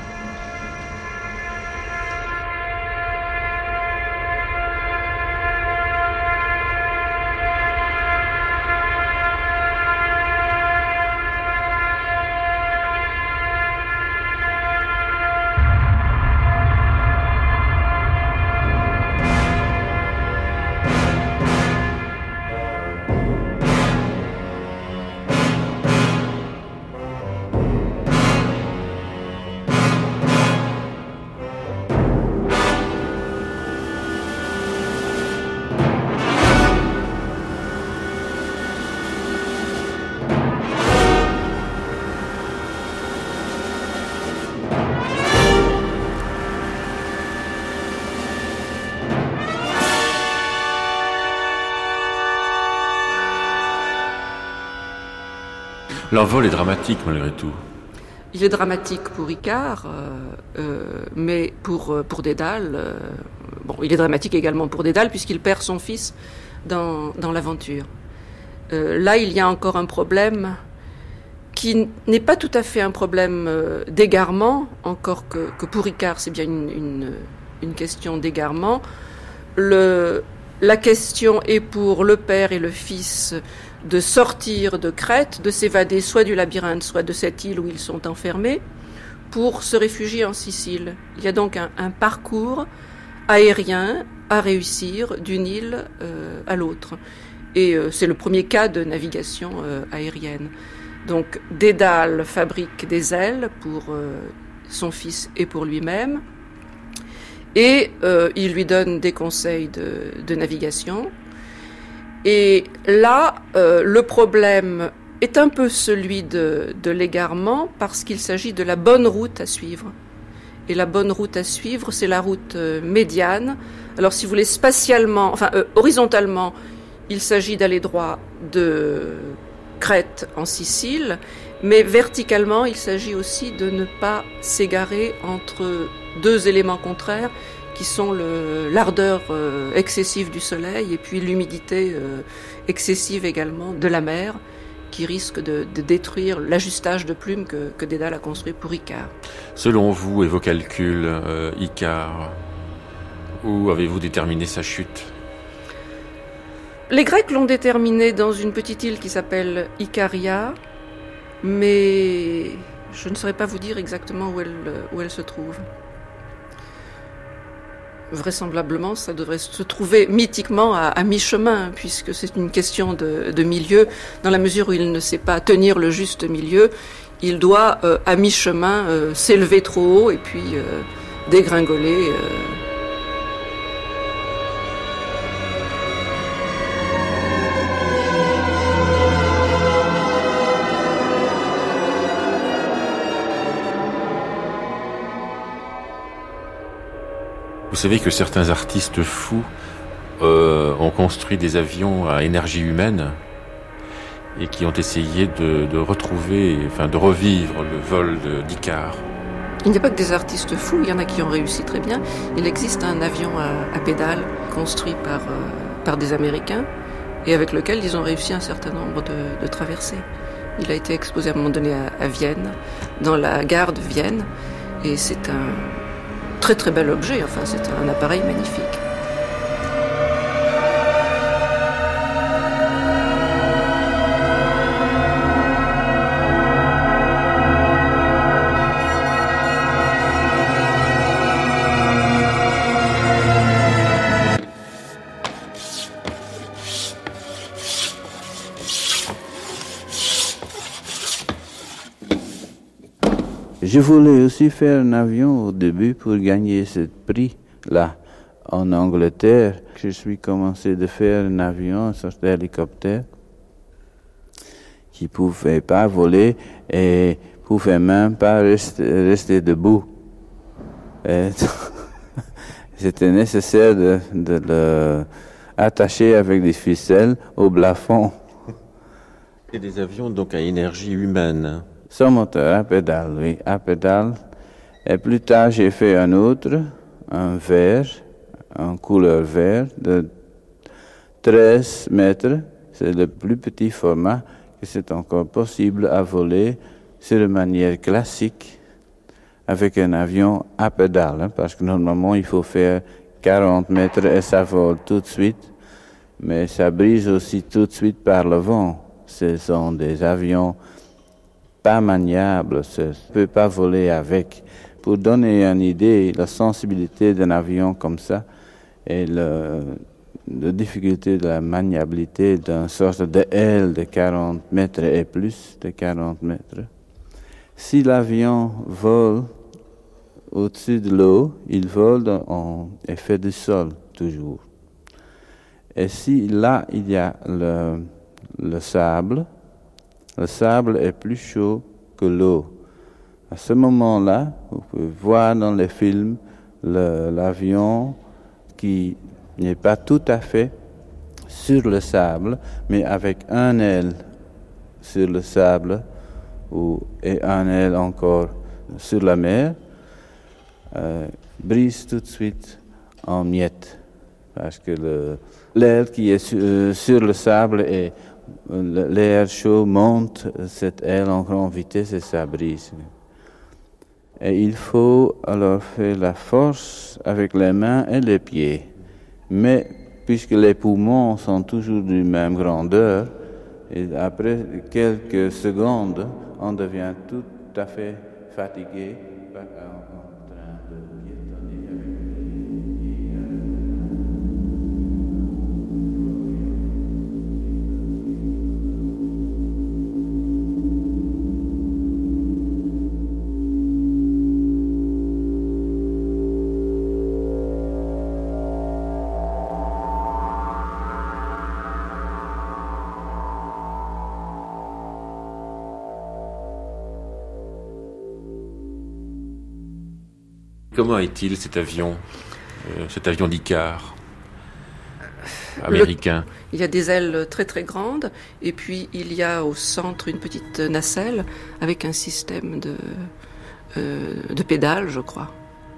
Speaker 6: L'envol est dramatique malgré tout.
Speaker 1: Il est dramatique pour Icare, euh, euh, mais pour, pour Dédale, euh, bon, il est dramatique également pour Dédale puisqu'il perd son fils dans, dans l'aventure. Euh, là, il y a encore un problème qui n'est pas tout à fait un problème euh, d'égarement, encore que, que pour Icare, c'est bien une, une, une question d'égarement. Le, la question est pour le père et le fils de sortir de Crète, de s'évader soit du labyrinthe, soit de cette île où ils sont enfermés, pour se réfugier en Sicile. Il y a donc un, un parcours aérien à réussir d'une île euh, à l'autre. Et euh, c'est le premier cas de navigation euh, aérienne. Donc Dédale fabrique des ailes pour euh, son fils et pour lui-même, et euh, il lui donne des conseils de, de navigation. Et là, euh, le problème est un peu celui de, de l'égarement parce qu'il s'agit de la bonne route à suivre. Et la bonne route à suivre, c'est la route euh, médiane. Alors si vous voulez spatialement, enfin euh, horizontalement, il s'agit d'aller droit de Crète en Sicile, mais verticalement, il s'agit aussi de ne pas s'égarer entre deux éléments contraires qui sont le, l'ardeur euh, excessive du soleil et puis l'humidité euh, excessive également de la mer qui risque de, de détruire l'ajustage de plumes que, que Dédale a construit pour Icare.
Speaker 6: Selon vous et vos calculs, euh, Icare, où avez-vous déterminé sa chute ?
Speaker 1: Les Grecs l'ont déterminé dans une petite île qui s'appelle Icaria, mais je ne saurais pas vous dire exactement où elle, où elle se trouve. Vraisemblablement, ça devrait se trouver mythiquement à, à mi-chemin, puisque c'est une question de, de milieu. Dans la mesure où il ne sait pas tenir le juste milieu, il doit, euh, à mi-chemin, euh, s'élever trop haut et puis euh, dégringoler. Euh.
Speaker 6: Vous savez que certains artistes fous euh, ont construit des avions à énergie humaine et qui ont essayé de, de retrouver, enfin de revivre le vol de, d'Icare.
Speaker 1: Il n'y a pas que des artistes fous, il y en a qui ont réussi très bien. Il existe un avion à, à pédales construit par, euh, par des Américains et avec lequel ils ont réussi un certain nombre de, de traversées. Il a été exposé à un moment donné à, à Vienne, dans la gare de Vienne, et c'est un très très bel objet, enfin c'est un appareil magnifique.
Speaker 8: Je voulais aussi faire un avion au début pour gagner ce prix-là en Angleterre. Je suis commencé de faire un avion, un sorte d'hélicoptère, qui pouvait pas voler et pouvait même pas rester, rester debout. Et c'était nécessaire de, de le attacher avec des ficelles au plafond.
Speaker 6: Et des avions donc à énergie humaine.
Speaker 8: Sans moteur, à pédale, oui, à pédale. Et plus tard, j'ai fait un autre, un vert, en couleur vert, de treize mètres. C'est le plus petit format que c'est encore possible à voler sur une manière classique avec un avion à pédale, hein, parce que normalement, il faut faire quarante mètres et ça vole tout de suite, mais ça brise aussi tout de suite par le vent. Ce sont des avions pas maniables, on ne peut pas voler avec. Pour donner une idée, la sensibilité d'un avion comme ça et le, la difficulté de la maniabilité d'une sorte de aile de quarante mètres et plus de quarante mètres. Si l'avion vole au-dessus de l'eau, il vole en effet du sol, toujours. Et si là, il y a le, le sable, le sable est plus chaud que l'eau. À ce moment-là, vous pouvez voir dans les films le, l'avion qui n'est pas tout à fait sur le sable, mais avec un aile sur le sable ou, et un aile encore sur la mer, euh, brise tout de suite en miettes. Parce que le, l'aile qui est sur, sur le sable et l'air chaud monte cette aile en grande vitesse et ça brise. Et il faut alors faire la force avec les mains et les pieds. Mais puisque les poumons sont toujours de même grandeur, et après quelques secondes, on devient tout à fait fatigué en train de piétonner avec les pieds.
Speaker 6: Comment est-il cet avion, euh, cet avion d'Icare américain?
Speaker 1: Le, il y a des ailes très très grandes et puis il y a au centre une petite nacelle avec un système de, euh, de pédales, je crois.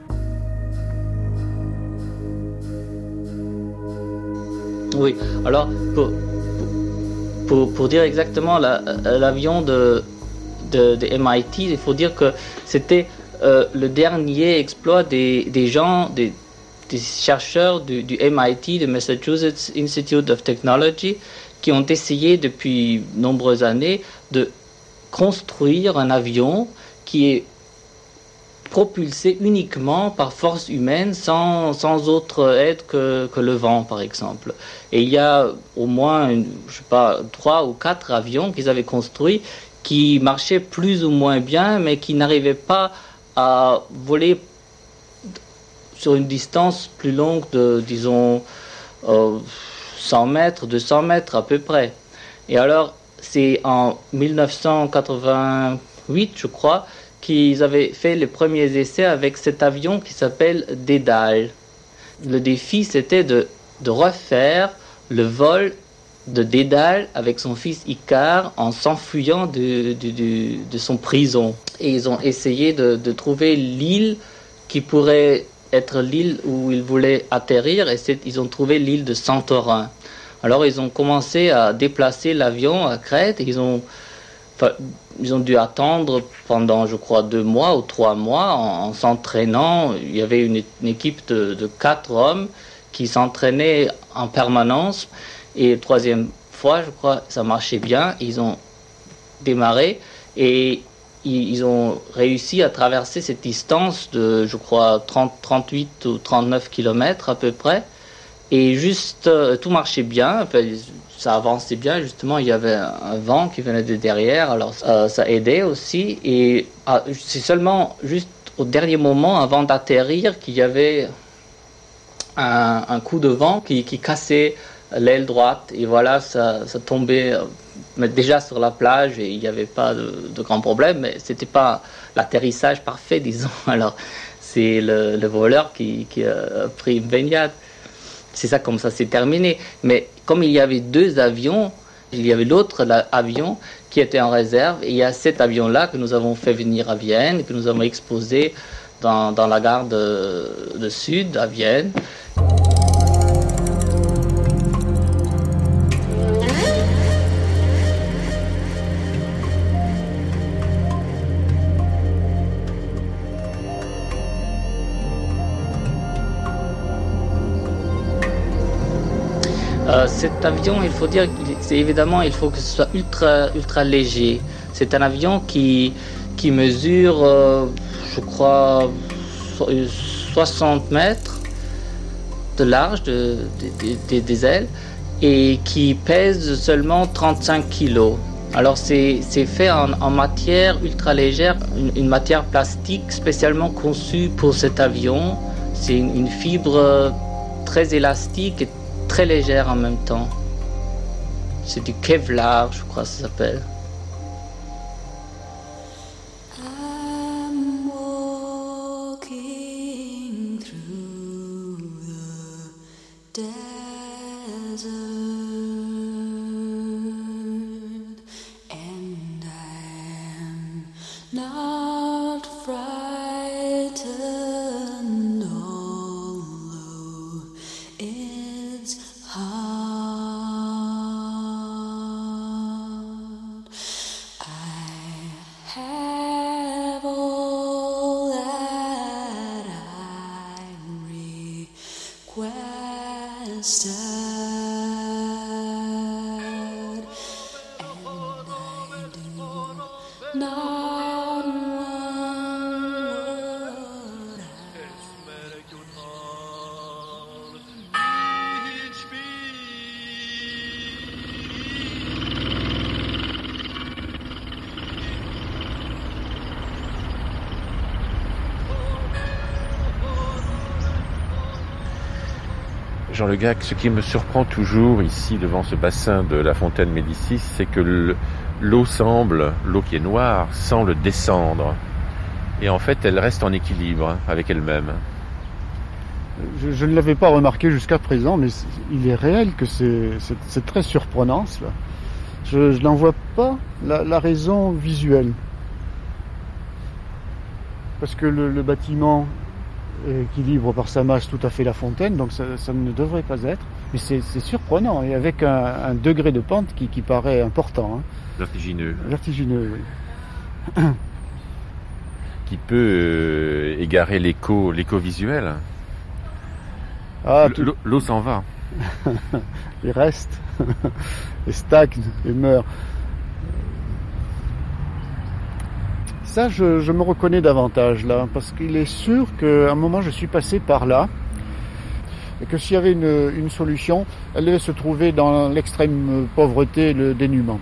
Speaker 10: Oui, alors pour, pour, pour dire exactement la, l'avion de, de, de M I T, il faut dire que c'était Euh, le dernier exploit des, des gens, des, des chercheurs du, du M I T, du Massachusetts Institute of Technology, qui ont essayé depuis nombreuses années de construire un avion qui est propulsé uniquement par force humaine, sans, sans autre aide que, que le vent, par exemple. Et il y a au moins, une, je sais pas, trois ou quatre avions qu'ils avaient construits qui marchaient plus ou moins bien, mais qui n'arrivaient pas à voler sur une distance plus longue de, disons, euh, cent mètres, deux cents mètres à peu près. Et alors, c'est en dix-neuf cent quatre-vingt-huit, je crois, qu'ils avaient fait les premiers essais avec cet avion qui s'appelle Dédale. Le défi, c'était de, de refaire le vol de Dédale avec son fils Icare en s'enfuyant de, de, de, de son prison. Et ils ont essayé de, de trouver l'île qui pourrait être l'île où ils voulaient atterrir, et c'est, ils ont trouvé l'île de Santorin. Alors ils ont commencé à déplacer l'avion à Crète, et ils ont, enfin, ils ont dû attendre pendant, je crois, deux mois ou trois mois en, en s'entraînant. Il y avait une, une équipe de, de quatre hommes qui s'entraînaient en permanence. Et la troisième fois, je crois, ça marchait bien. Ils ont démarré et ils, ils ont réussi à traverser cette distance de, je crois, trente, trente-huit ou trente-neuf kilomètres à peu près. Et juste, euh, tout marchait bien. Enfin, ça avançait bien. Justement, il y avait un, un vent qui venait de derrière. Alors, euh, ça aidait aussi. Et ah, c'est seulement juste au dernier moment, avant d'atterrir, qu'il y avait un, un coup de vent qui, qui cassait l'aile droite, et voilà, ça, ça tombait mais déjà sur la plage, et il n'y avait pas de, de grands problèmes, mais c'était pas l'atterrissage parfait, disons. Alors c'est le, le voleur qui, qui a pris une baignade. C'est ça, comme ça c'est terminé. Mais comme il y avait deux avions, il y avait l'autre là, avion qui était en réserve, et il y a cet avion-là que nous avons fait venir à Vienne, que nous avons exposé dans, dans la gare de, de Sud, à Vienne. Euh, cet avion, il faut dire, c'est évidemment, il faut que ce soit ultra, ultra léger. C'est un avion qui, qui mesure, euh, je crois, soixante mètres de large de, de, de, des ailes et qui pèse seulement trente-cinq kilos. Alors c'est, c'est fait en, en matière ultra légère, une, une matière plastique spécialement conçue pour cet avion. C'est une, une fibre très élastique et très légère en même temps. C'est du Kevlar, je crois que ça s'appelle.
Speaker 11: I'm walking through the desert and I'm not frightened, although it's hard. I have all that I requested, and I do not want
Speaker 6: Jean Le Gac, ce qui me surprend toujours ici devant ce bassin de la fontaine Médicis, c'est que le, l'eau semble, l'eau qui est noire, semble descendre. Et en fait, elle reste en équilibre avec elle-même.
Speaker 5: Je, je ne l'avais pas remarqué jusqu'à présent, mais il est réel que c'est, c'est, c'est très surprenant cela. Je, je n'en vois pas la, la raison visuelle. Parce que le, le bâtiment équilibre par sa masse tout à fait la fontaine, donc ça, ça ne devrait pas être. Mais c'est, c'est surprenant, et avec un, un degré de pente qui, qui paraît important. Hein.
Speaker 6: Vertigineux.
Speaker 5: Vertigineux, oui.
Speaker 6: Qui peut euh, égarer l'écho, l'écho visuel.
Speaker 5: Ah, tout...
Speaker 6: L'eau, l'eau s'en va.
Speaker 5: Il reste, et stagne, et meurt. Ça, je, je me reconnais davantage là, parce qu'il est sûr qu'à un moment je suis passé par là, et que s'il y avait une, une solution, elle devait se trouver dans l'extrême pauvreté et le dénuement.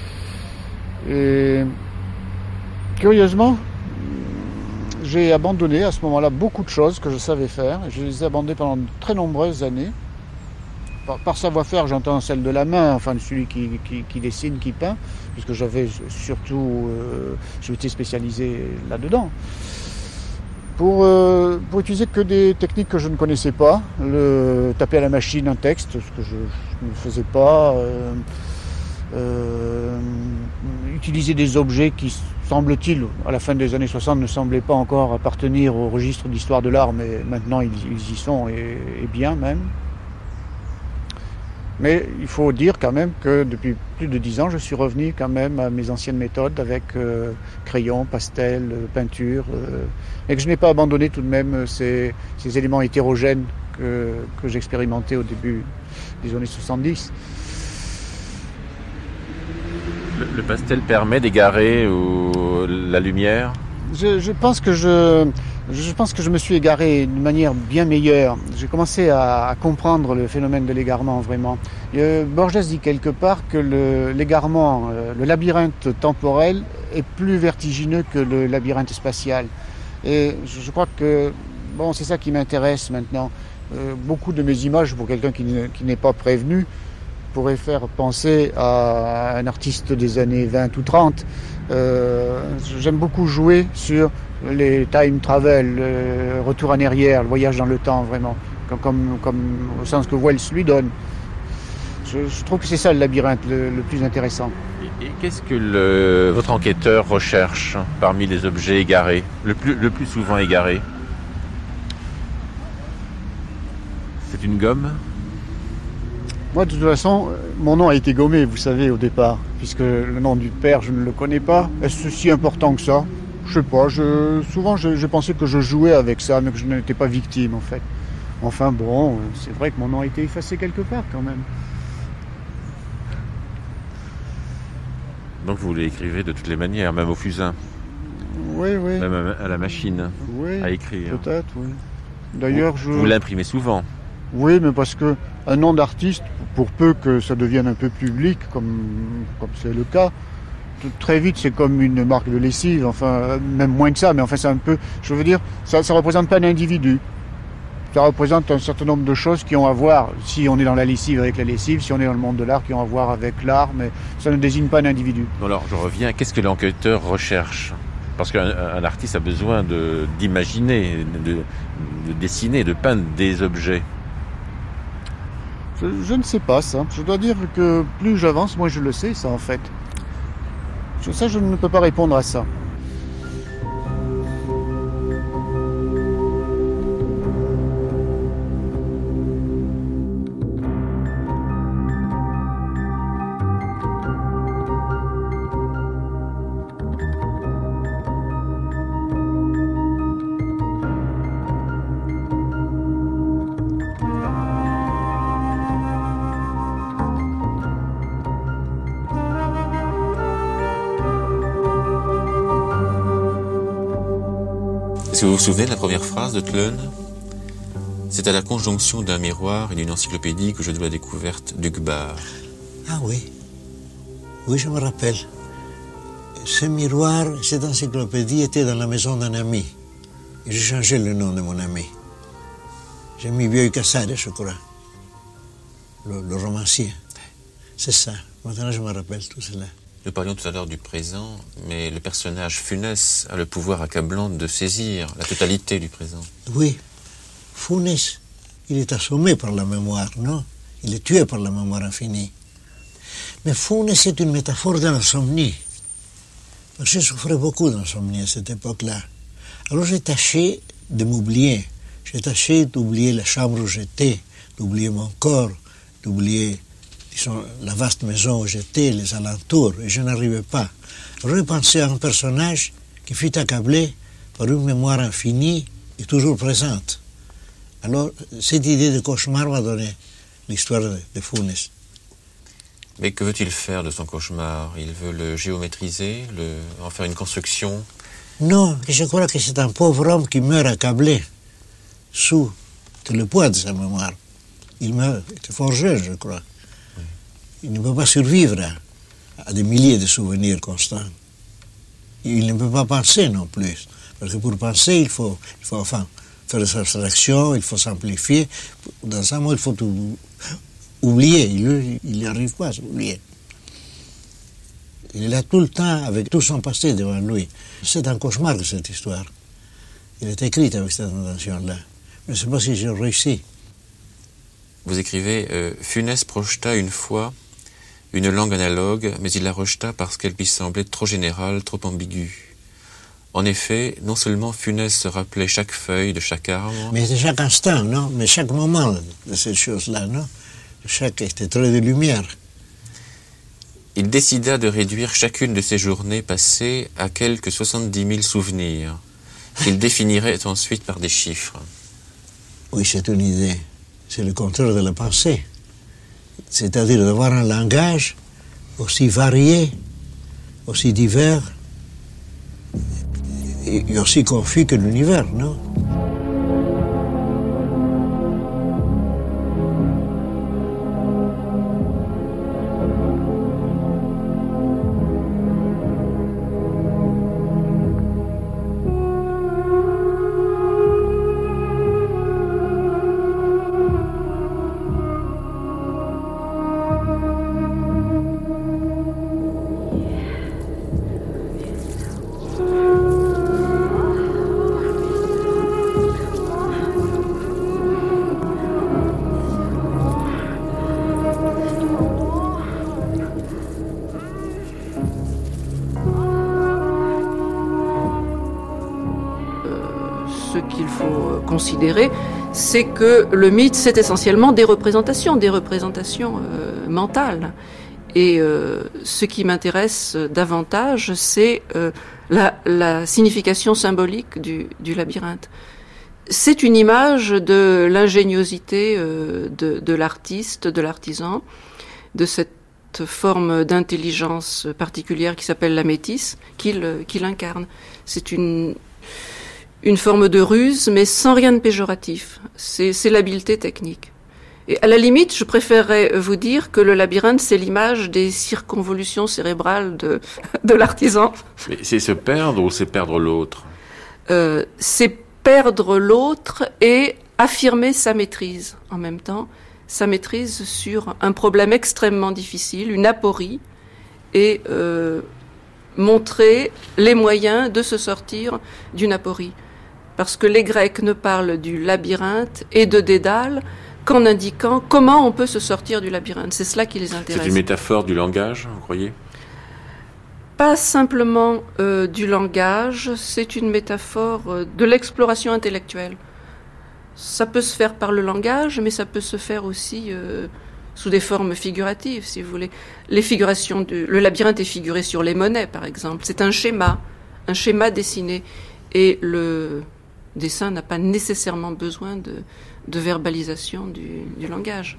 Speaker 5: Et curieusement, j'ai abandonné à ce moment-là beaucoup de choses que je savais faire, et je les ai abandonnées pendant de très nombreuses années. Par, par savoir-faire, j'entends celle de la main, enfin celui qui, qui, qui dessine, qui peint, puisque j'avais surtout, euh, je m'étais spécialisé là-dedans. Pour, euh, pour utiliser que des techniques que je ne connaissais pas, le taper à la machine un texte, ce que je, je ne faisais pas, euh, euh, utiliser des objets qui, semble-t-il, à la fin des années soixante, ne semblaient pas encore appartenir au registre d'histoire de l'art, mais maintenant ils, ils y sont, et, et bien même. Mais il faut dire quand même que depuis plus de dix ans, je suis revenu quand même à mes anciennes méthodes avec euh, crayon, pastel, euh, peinture, euh, et que je n'ai pas abandonné tout de même ces, ces éléments hétérogènes que, que j'expérimentais au début des années soixante-dix.
Speaker 6: Le, le pastel permet d'égarer ou la lumière ?
Speaker 5: Je, je pense que je, je pense que je me suis égaré d'une manière bien meilleure. J'ai commencé à, à comprendre le phénomène de l'égarement vraiment. Euh, Borges dit quelque part que le, l'égarement, euh, le labyrinthe temporel est plus vertigineux que le labyrinthe spatial. Et je, je crois que bon, c'est ça qui m'intéresse maintenant. Euh, beaucoup de mes images, pour quelqu'un qui, ne, qui n'est pas prévenu, pourrait faire penser à un artiste des années vingt ou trente. Euh, j'aime beaucoup jouer sur les time travel, le retour en arrière, le voyage dans le temps, vraiment, comme, comme, comme au sens que Wells lui donne. Je, je trouve que c'est ça le labyrinthe le, le plus intéressant.
Speaker 6: Et, et qu'est-ce que le, votre enquêteur recherche parmi les objets égarés, le plus, le plus souvent égarés? C'est une gomme?
Speaker 5: Moi, de toute façon, mon nom a été gommé, vous savez, au départ, puisque le nom du père, je ne le connais pas. Est-ce si important que ça? Je sais pas. Je, souvent, je, je pensais que je jouais avec ça, mais que je n'étais pas victime, en fait. Enfin bon, c'est vrai que mon nom a été effacé quelque part, quand même.
Speaker 6: Donc vous l'écrivez de toutes les manières, même au fusain?
Speaker 5: Oui, oui.
Speaker 6: Même à la machine,
Speaker 5: oui,
Speaker 6: à écrire?
Speaker 5: Peut-être, oui. D'ailleurs, je...
Speaker 6: Vous l'imprimez souvent?
Speaker 5: Oui, mais parce que un nom d'artiste, pour peu que ça devienne un peu public, comme comme c'est le cas, très vite c'est comme une marque de lessive, enfin même moins que ça, mais enfin c'est un peu, je veux dire, ça ça représente pas un individu. Ça représente un certain nombre de choses qui ont à voir, si on est dans la lessive avec la lessive, si on est dans le monde de l'art, qui ont à voir avec l'art, mais ça ne désigne pas un individu.
Speaker 6: Alors je reviens, qu'est-ce que l'enquêteur recherche? Parce qu'un un artiste a besoin de d'imaginer, de, de dessiner, de peindre des objets.
Speaker 5: Je, je ne sais pas ça. Je dois dire que plus j'avance, moins je le sais ça en fait. Ça, je ne peux pas répondre à ça.
Speaker 12: Est-ce que vous vous souvenez de la première phrase de Tlön? C'est à la conjonction d'un miroir et d'une encyclopédie que je dois la découverte d'Ugbar.
Speaker 7: Ah oui, oui je me rappelle. Ce miroir, cette encyclopédie était dans la maison d'un ami. Et j'ai changé le nom de mon ami. J'ai mis Bioy Cassare, je crois, le, le romancier. C'est ça, maintenant je me rappelle tout cela.
Speaker 12: Nous parlions tout à l'heure du présent, mais le personnage Funès a le pouvoir accablant de saisir la totalité du présent.
Speaker 7: Oui, Funès, il est assommé par la mémoire, non? Il est tué par la mémoire infinie. Mais Funès est une métaphore de l'insomnie. Parce que je souffrais beaucoup d'insomnie à cette époque-là. Alors j'ai tâché de m'oublier. J'ai tâché d'oublier la chambre où j'étais, d'oublier mon corps, d'oublier... disons, la vaste maison où j'étais, les alentours, et je n'arrivais pas. Alors j'ai pensé à un personnage qui fut accablé par une mémoire infinie et toujours présente. Alors cette idée de cauchemar m'a donné l'histoire de, de Funès.
Speaker 12: Mais que veut-il faire de son cauchemar? Il veut le géométriser, le... en faire une construction?
Speaker 7: Non, je crois que c'est un pauvre homme qui meurt accablé sous le poids de sa mémoire. Il meurt, il est forgé, je crois. Il ne peut pas survivre à, à des milliers de souvenirs constants. Il ne peut pas penser non plus. Parce que pour penser, il faut, il faut enfin, faire des abstractions, il faut simplifier. Dans un mot, il faut tout oublier. Il n'y arrive pas à oublier. Il est là tout le temps avec tout son passé devant lui. C'est un cauchemar de cette histoire. Il est écrit avec cette intention-là. Je ne sais pas si j'ai réussi.
Speaker 12: Vous écrivez euh, « Funès projeta une fois une langue analogue, mais il la rejeta parce qu'elle lui semblait trop générale, trop ambiguë. En effet, non seulement Funès se rappelait chaque feuille de chaque arbre...
Speaker 7: Mais de chaque instant, non? Mais chaque moment de cette chose-là, non? Chaque trait de lumière.
Speaker 12: Il décida de réduire chacune de ses journées passées à quelques soixante-dix mille souvenirs, qu'il définirait ensuite par des chiffres.
Speaker 7: Oui, c'est une idée. C'est le contraire de la pensée. C'est-à-dire d'avoir un langage aussi varié, aussi divers et aussi confus que l'univers, non?
Speaker 1: faut considérer, c'est que le mythe, c'est essentiellement des représentations, des représentations euh, mentales. Et euh, ce qui m'intéresse davantage, c'est euh, la, la signification symbolique du, du labyrinthe. C'est une image de l'ingéniosité euh, de, de l'artiste, de l'artisan, de cette forme d'intelligence particulière qui s'appelle la métisse, qu'il, qu'il incarne. C'est une, une forme de ruse, mais sans rien de péjoratif. C'est, c'est l'habileté technique. Et à la limite, je préférerais vous dire que le labyrinthe, c'est l'image des circonvolutions cérébrales de, de l'artisan.
Speaker 6: Mais c'est se perdre ou c'est perdre l'autre ?
Speaker 1: euh, C'est perdre l'autre et affirmer sa maîtrise en même temps, sa maîtrise sur un problème extrêmement difficile, une aporie, et euh, montrer les moyens de se sortir d'une aporie. Parce que les Grecs ne parlent du labyrinthe et de Dédale qu'en indiquant comment on peut se sortir du labyrinthe. C'est cela qui les intéresse.
Speaker 6: C'est une métaphore du langage, vous croyez ?
Speaker 1: Pas simplement euh, du langage, c'est une métaphore euh, de l'exploration intellectuelle. Ça peut se faire par le langage, mais ça peut se faire aussi euh, sous des formes figuratives, si vous voulez. Les figurations du, le labyrinthe est figuré sur les monnaies, par exemple. C'est un schéma, un schéma dessiné. Et le dessin n'a pas nécessairement besoin de, de verbalisation du, du langage.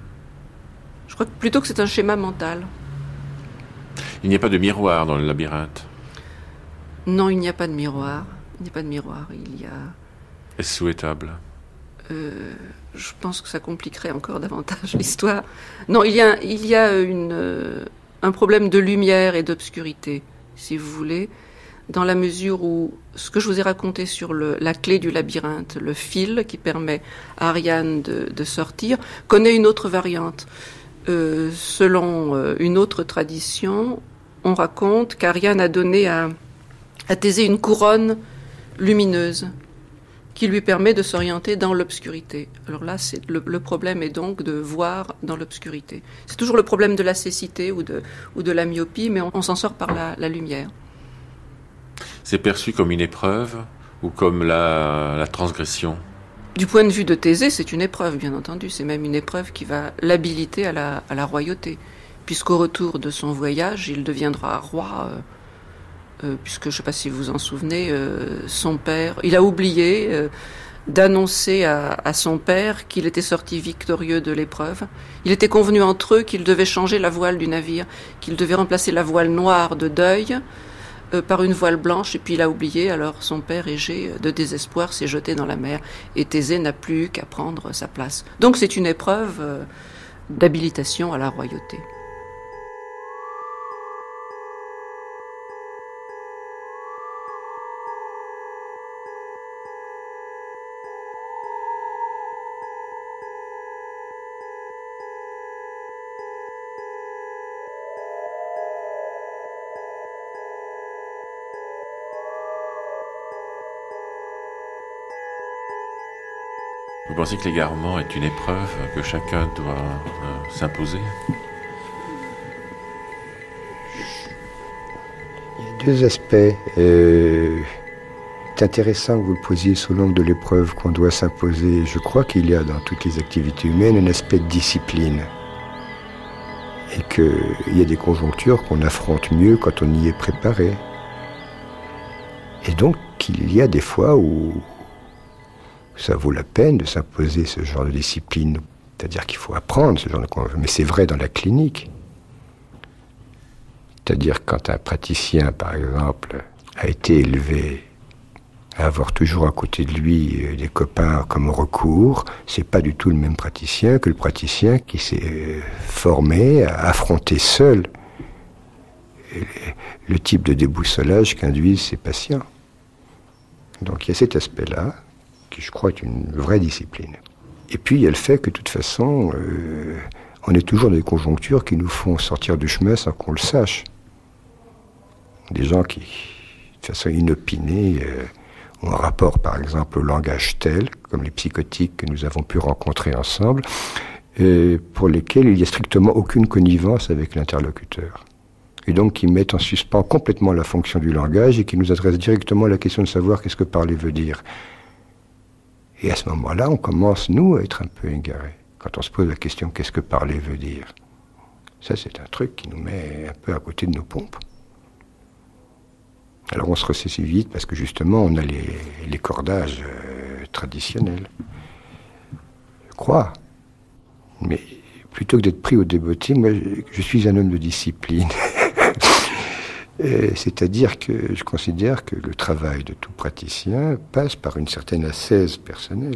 Speaker 1: Je crois que plutôt que c'est un schéma mental.
Speaker 6: Il n'y a pas de miroir dans le labyrinthe.
Speaker 1: Non, il n'y a pas de miroir. Il n'y a pas de miroir. Il y a...
Speaker 6: Est-ce souhaitable ?
Speaker 1: euh, Je pense que ça compliquerait encore davantage l'histoire. Non, il y a, il y a une, euh, un problème de lumière et d'obscurité, si vous voulez, dans la mesure où ce que je vous ai raconté sur le, la clé du labyrinthe, le fil qui permet à Ariane de, de sortir, connaît une autre variante. Euh, selon euh, une autre tradition, on raconte qu'Ariane a donné à, à Thésée une couronne lumineuse qui lui permet de s'orienter dans l'obscurité. Alors là, c'est le, le problème est donc de voir dans l'obscurité. C'est toujours le problème de la cécité ou de, ou de la myopie, mais on, on s'en sort par la, la lumière.
Speaker 6: C'est perçu comme une épreuve ou comme la, la transgression ?
Speaker 1: Du point de vue de Thésée, c'est une épreuve, bien entendu. C'est même une épreuve qui va l'habiliter à la, à la royauté. Puisqu'au retour de son voyage, il deviendra roi, euh, euh, puisque, je ne sais pas si vous vous en souvenez, euh, son père... Il a oublié euh, d'annoncer à, à son père qu'il était sorti victorieux de l'épreuve. Il était convenu entre eux qu'il devait changer la voile du navire, qu'il devait remplacer la voile noire de deuil euh, par une voile blanche, et puis il a oublié. Alors son père, égé de désespoir, s'est jeté dans la mer, et Thésée n'a plus qu'à prendre sa place. Donc c'est une épreuve euh, d'habilitation à la royauté.
Speaker 6: Vous pensez que l'égarement est une épreuve que chacun doit euh, s'imposer ?
Speaker 9: Il y a deux aspects. Euh, c'est intéressant que vous le posiez sous l'angle de l'épreuve qu'on doit s'imposer. Je crois qu'il y a dans toutes les activités humaines un aspect de discipline. Et qu'il y a des conjonctures qu'on affronte mieux quand on y est préparé. Et donc il y a des fois où ça vaut la peine de s'imposer ce genre de discipline. C'est-à-dire qu'il faut apprendre ce genre de... Mais c'est vrai dans la clinique. C'est-à-dire quand un praticien, par exemple, a été élevé à avoir toujours à côté de lui des copains comme recours, c'est pas du tout le même praticien que le praticien qui s'est formé à affronter seul le type de déboussolage qu'induisent ses patients. Donc il y a cet aspect-là, qui je crois est une vraie discipline. Et puis il y a le fait que de toute façon, euh, on est toujours dans des conjonctures qui nous font sortir du chemin sans qu'on le sache. Des gens qui, de façon inopinée, euh, ont un rapport par exemple au langage tel, comme les psychotiques que nous avons pu rencontrer ensemble, euh, pour lesquels il n'y a strictement aucune connivence avec l'interlocuteur. Et donc qui mettent en suspens complètement la fonction du langage et qui nous adressent directement à la question de savoir qu'est-ce que parler veut dire. Et à ce moment-là, on commence, nous, à être un peu égarés. Quand on se pose la question, qu'est-ce que parler veut dire? Ça, c'est un truc qui nous met un peu à côté de nos pompes. Alors on se ressaisit vite parce que justement, on a les, les cordages euh, traditionnels. Je crois. Mais plutôt que d'être pris au débeauté, moi, je, je suis un homme de discipline. C'est-à-dire que je considère que le travail de tout praticien passe par une certaine ascèse personnelle.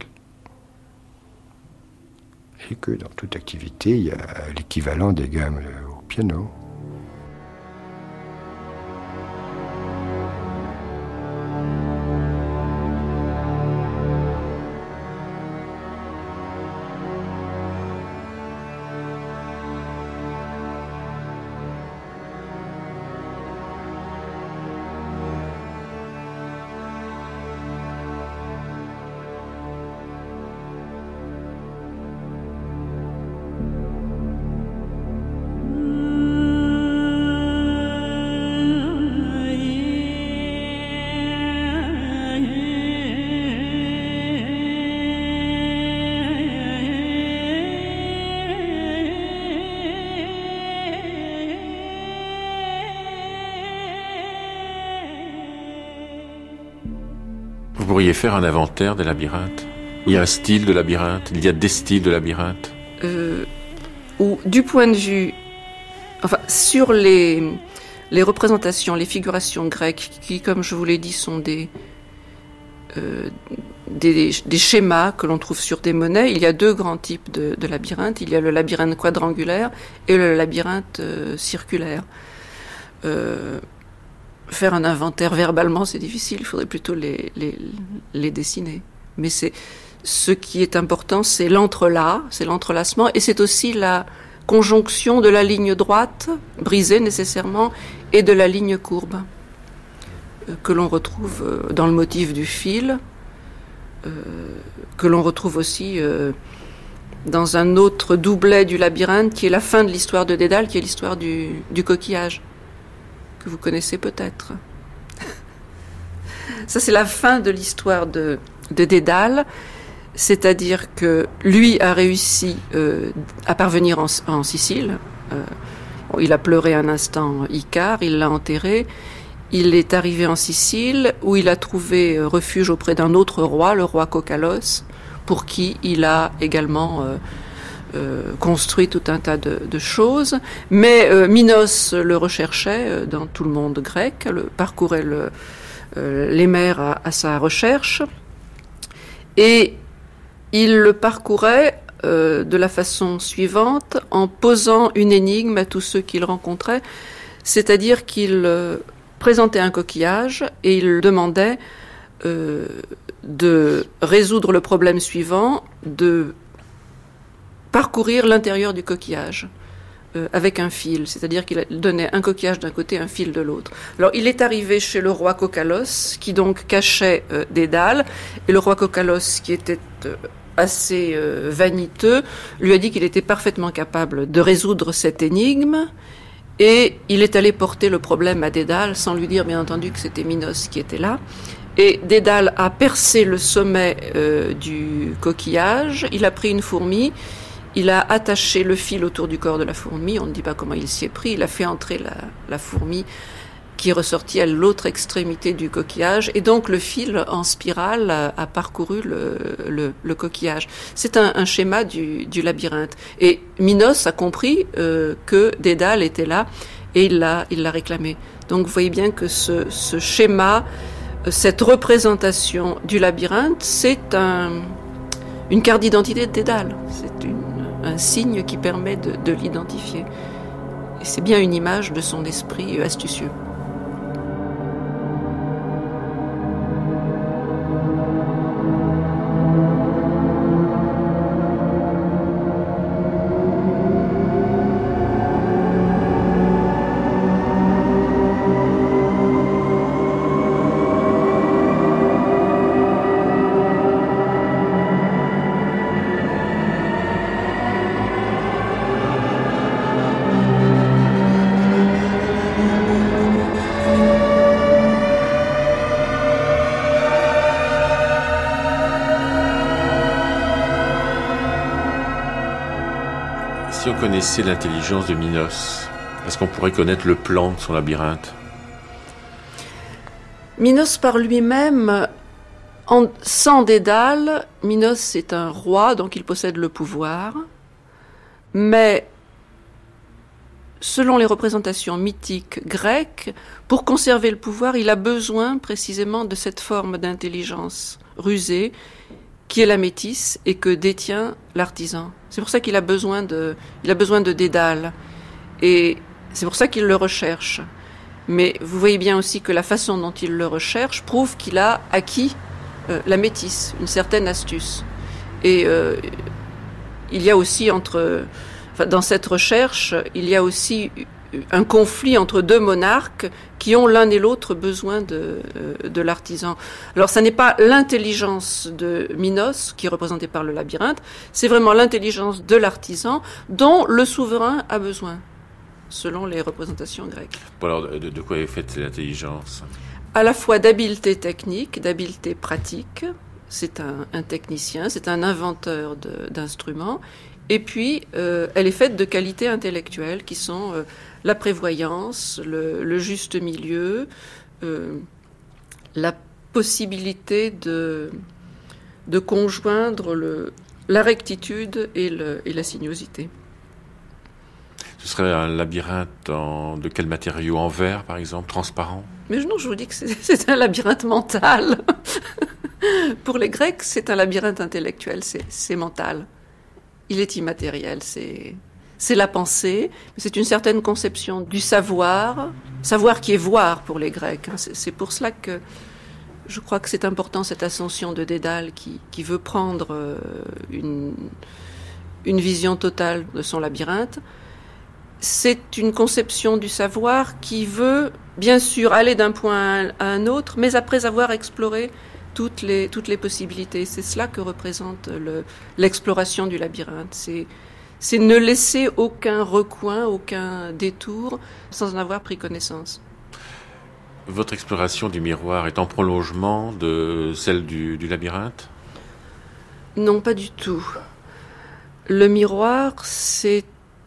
Speaker 9: Et que dans toute activité, il y a l'équivalent des gammes au piano.
Speaker 6: Vous pourriez faire un inventaire des labyrinthes? Il y a un style de labyrinthe, il y a des styles de labyrinthe.
Speaker 1: Euh, ou du point de vue, enfin, sur les, les représentations, les figurations grecques, qui, comme je vous l'ai dit, sont des, euh, des, des schémas que l'on trouve sur des monnaies, il y a deux grands types de, de labyrinthes. Il y a le labyrinthe quadrangulaire et le labyrinthe euh, circulaire. Euh, Faire un inventaire verbalement, c'est difficile. Il faudrait plutôt les, les, les dessiner. Mais c'est, ce qui est important, c'est l'entrelac, c'est l'entrelacement, et c'est aussi la conjonction de la ligne droite, brisée nécessairement, et de la ligne courbe, euh, que l'on retrouve dans le motif du fil, euh, que l'on retrouve aussi euh, dans un autre doublet du labyrinthe, qui est la fin de l'histoire de Dédale, qui est l'histoire du, du coquillage, que vous connaissez peut-être. Ça, c'est la fin de l'histoire de, de Dédale, c'est-à-dire que lui a réussi euh, à parvenir en, en Sicile. Euh, bon, il a pleuré un instant Icare, il l'a enterré. Il est arrivé en Sicile, où il a trouvé refuge auprès d'un autre roi, le roi Cocalos, pour qui il a également euh, Euh, construit tout un tas de, de choses, mais euh, Minos le recherchait euh, dans tout le monde grec, le, parcourait le, euh, les mers à, à sa recherche, et il le parcourait euh, de la façon suivante, en posant une énigme à tous ceux qu'il rencontrait, c'est-à-dire qu'il euh, présentait un coquillage et il demandait euh, de résoudre le problème suivant, de parcourir l'intérieur du coquillage euh, avec un fil, c'est-à-dire qu'il donnait un coquillage d'un côté, un fil de l'autre. Alors il est arrivé chez le roi Cocalos, qui donc cachait euh, Dédale, et le roi Cocalos, qui était euh, assez euh, vaniteux, lui a dit qu'il était parfaitement capable de résoudre cette énigme, et il est allé porter le problème à Dédale, sans lui dire bien entendu que c'était Minos qui était là. Et Dédale a percé le sommet euh, du coquillage, il a pris une fourmi, il a attaché le fil autour du corps de la fourmi, on ne dit pas comment il s'y est pris, il a fait entrer la, la fourmi qui est ressortie à l'autre extrémité du coquillage, et donc le fil en spirale a, a parcouru le, le, le coquillage. C'est un, un schéma du, du labyrinthe. Et Minos a compris euh, que Dédale était là, et il l'a, il l'a réclamé. Donc vous voyez bien que ce, ce schéma, cette représentation du labyrinthe, c'est un, une carte d'identité de Dédale. C'est une un signe qui permet de, de l'identifier. Et c'est bien une image de son esprit astucieux.
Speaker 6: Si on connaissait l'intelligence de Minos, est-ce qu'on pourrait connaître le plan de son labyrinthe?
Speaker 1: Minos par lui-même, en, sans Dédale, Minos est un roi, donc il possède le pouvoir, mais selon les représentations mythiques grecques, pour conserver le pouvoir, il a besoin précisément de cette forme d'intelligence rusée qui est la métisse et que détient l'artisan. C'est pour ça qu'il a besoin de, il a besoin de Dédale. Et c'est pour ça qu'il le recherche. Mais vous voyez bien aussi que la façon dont il le recherche prouve qu'il a acquis euh, la métisse, une certaine astuce. Et euh, il y a aussi entre, enfin, dans cette recherche, il y a aussi un conflit entre deux monarques qui ont l'un et l'autre besoin de, euh, de l'artisan. Alors, ça n'est pas l'intelligence de Minos qui est représentée par le labyrinthe, c'est vraiment l'intelligence de l'artisan dont le souverain a besoin, selon les représentations grecques.
Speaker 6: Bon, alors, de, de quoi est faite l'intelligence?
Speaker 1: À la fois d'habileté technique, d'habileté pratique. C'est un, un technicien, c'est un inventeur de, d'instruments. Et puis, euh, elle est faite de qualités intellectuelles qui sont euh, la prévoyance, le, le juste milieu, euh, la possibilité de, de conjoindre le, la rectitude et, le, et la sinuosité.
Speaker 6: Ce serait un labyrinthe en, de quel matériau? En verre, par exemple, transparent?
Speaker 1: Mais non, je vous dis que c'est, c'est un labyrinthe mental. Pour les Grecs, c'est un labyrinthe intellectuel, c'est, c'est mental. Il est immatériel, c'est, c'est la pensée, mais c'est une certaine conception du savoir, savoir qui est voir pour les Grecs. C'est, c'est pour cela que je crois que c'est important, cette ascension de Dédale qui, qui veut prendre une, une vision totale de son labyrinthe. C'est une conception du savoir qui veut, bien sûr, aller d'un point à un autre, mais après avoir exploré toutes les, toutes les possibilités. C'est cela que représente le, l'exploration du labyrinthe. C'est, c'est ne laisser aucun recoin, aucun détour, sans en avoir pris connaissance.
Speaker 6: Votre exploration du miroir est en prolongement de celle du, du labyrinthe?
Speaker 1: Non, pas du tout. Le miroir, c'est...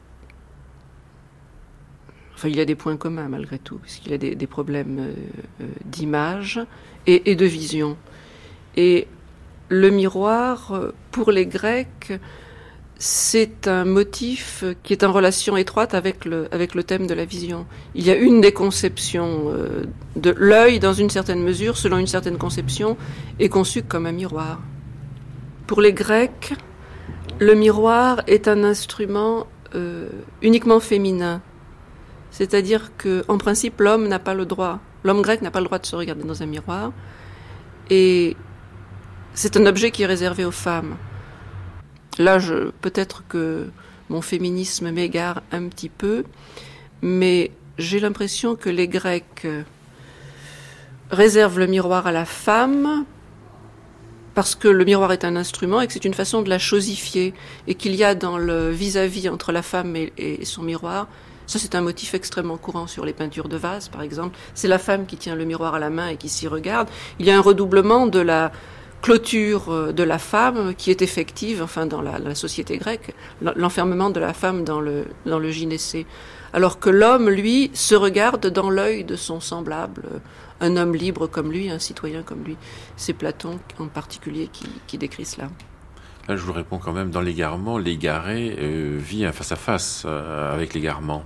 Speaker 1: Enfin, il y a des points communs malgré tout, puisqu'il y a des, des problèmes euh, d'image et, et de vision. Et le miroir, pour les Grecs, c'est un motif qui est en relation étroite avec le, avec le thème de la vision. Il y a une des conceptions euh, de l'œil, dans une certaine mesure, selon une certaine conception, est conçu comme un miroir. Pour les Grecs, le miroir est un instrument euh, uniquement féminin. C'est-à-dire qu'en principe, l'homme n'a pas le droit, l'homme grec n'a pas le droit de se regarder dans un miroir. Et c'est un objet qui est réservé aux femmes. Là, je, peut-être que mon féminisme m'égare un petit peu, mais j'ai l'impression que les Grecs réservent le miroir à la femme parce que le miroir est un instrument et que c'est une façon de la chosifier, et qu'il y a dans le vis-à-vis entre la femme et, et son miroir. Ça, c'est un motif extrêmement courant sur les peintures de vases, par exemple. C'est la femme qui tient le miroir à la main et qui s'y regarde. Il y a un redoublement de la clôture de la femme qui est effective, enfin, dans la, la société grecque, l'enfermement de la femme dans le, dans le gynécée. Alors que l'homme, lui, se regarde dans l'œil de son semblable, un homme libre comme lui, un citoyen comme lui. C'est Platon, en particulier, qui, qui décrit cela.
Speaker 6: Là, je vous réponds quand même, dans l'égarement, l'égaré euh, vit un face-à-face euh, avec l'égarement.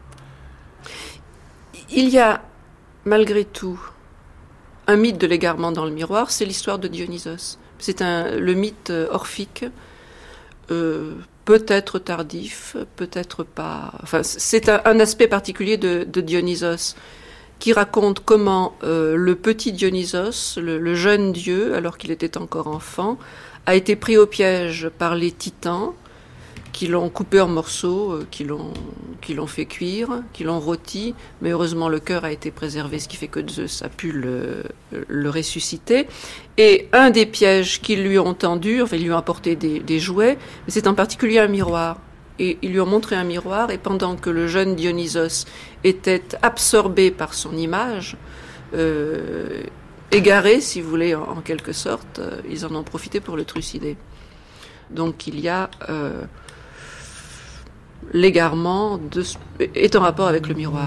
Speaker 1: Il y a, malgré tout, un mythe de l'égarement dans le miroir, c'est l'histoire de Dionysos. C'est un, le mythe orphique, euh, peut-être tardif, peut-être pas... Enfin, c'est un, un aspect particulier de, de Dionysos, qui raconte comment euh, le petit Dionysos, le, le jeune dieu, alors qu'il était encore enfant, a été pris au piège par les titans, qui l'ont coupé en morceaux, euh, qui l'ont, qui l'ont fait cuire, qui l'ont rôti, mais heureusement le cœur a été préservé, ce qui fait que Zeus a pu le, le ressusciter. Et un des pièges qu'ils lui ont tendus, enfin ils lui ont apporté des, des jouets, mais c'est en particulier un miroir. Et ils lui ont montré un miroir, et pendant que le jeune Dionysos était absorbé par son image, euh, égaré, si vous voulez, en, en quelque sorte, euh, ils en ont profité pour le trucider. Donc il y a... Euh, l'égarement de, est en rapport avec le miroir.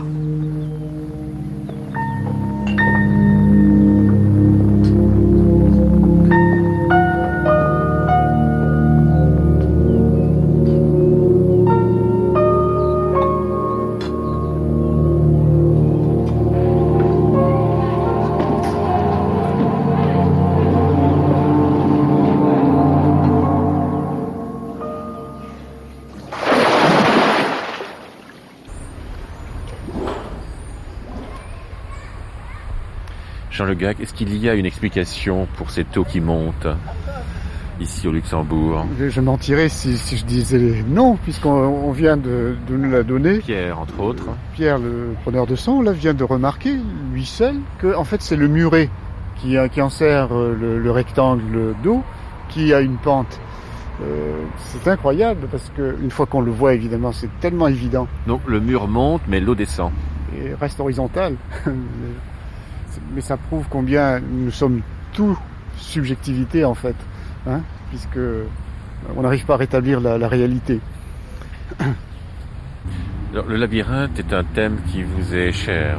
Speaker 6: Jean Le Gac, est-ce qu'il y a une explication pour cette eau qui monte ici au Luxembourg?
Speaker 5: Je, je mentirais si, si je disais non, puisqu'on on vient de, de nous la donner.
Speaker 6: Pierre, entre autres.
Speaker 5: Pierre, le preneur de son, là, vient de remarquer, lui seul, que en fait c'est le muret qui, qui enserre le, le rectangle d'eau qui a une pente. Euh, c'est incroyable parce que une fois qu'on le voit, évidemment, c'est tellement évident.
Speaker 6: Donc le mur monte, mais l'eau descend.
Speaker 5: Et reste horizontal. Mais ça prouve combien nous sommes tous subjectivité en fait, hein, puisque on n'arrive pas à rétablir la, la réalité.
Speaker 6: Alors, le labyrinthe est un thème qui vous est cher.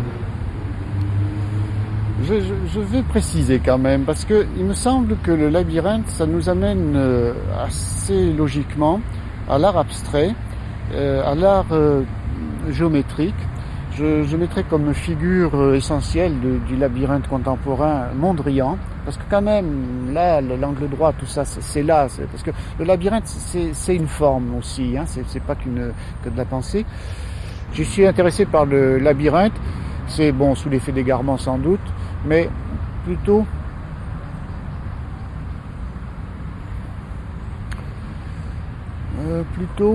Speaker 5: Je, je, je vais préciser quand même, parce que il me semble que le labyrinthe, ça nous amène assez logiquement à l'art abstrait, euh, à l'art euh, géométrique. Je, je mettrais comme figure essentielle de, du labyrinthe contemporain Mondrian, parce que quand même, là, l'angle droit, tout ça, c'est là, c'est, parce que le labyrinthe, c'est une forme aussi, hein, c'est pas qu'une que de la pensée. Je suis intéressé par le labyrinthe, c'est bon, sous l'effet d'égarement sans doute, mais plutôt euh, plutôt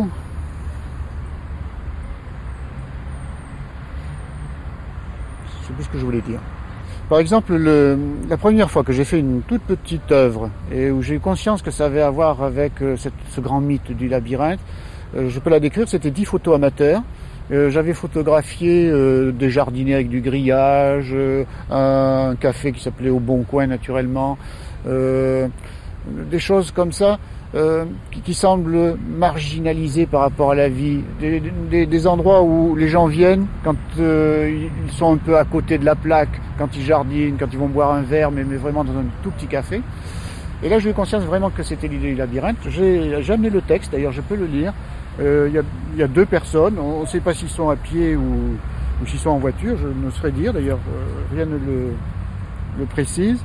Speaker 5: je sais plus ce que je voulais dire. Par exemple, le, la première fois que j'ai fait une toute petite œuvre et où j'ai eu conscience que ça avait à voir avec euh, cette, ce grand mythe du labyrinthe, euh, je peux la décrire, c'était dix photos amateurs. Euh, J'avais photographié euh, des jardiniers avec du grillage, euh, un café qui s'appelait Au Bon Coin naturellement, euh, des choses comme ça. Euh, qui, qui semblent marginalisés par rapport à la vie, des, des, des endroits où les gens viennent quand euh, ils sont un peu à côté de la plaque, quand ils jardinent, quand ils vont boire un verre, mais, mais vraiment dans un tout petit café. Et là, j'ai eu conscience vraiment que c'était l'idée du labyrinthe. J'ai jamais le texte, d'ailleurs, je peux le lire. Euh, il y a, il y a deux personnes, on ne sait pas s'ils sont à pied ou, ou s'ils sont en voiture, je ne saurais dire, d'ailleurs, euh, rien ne le, le précise.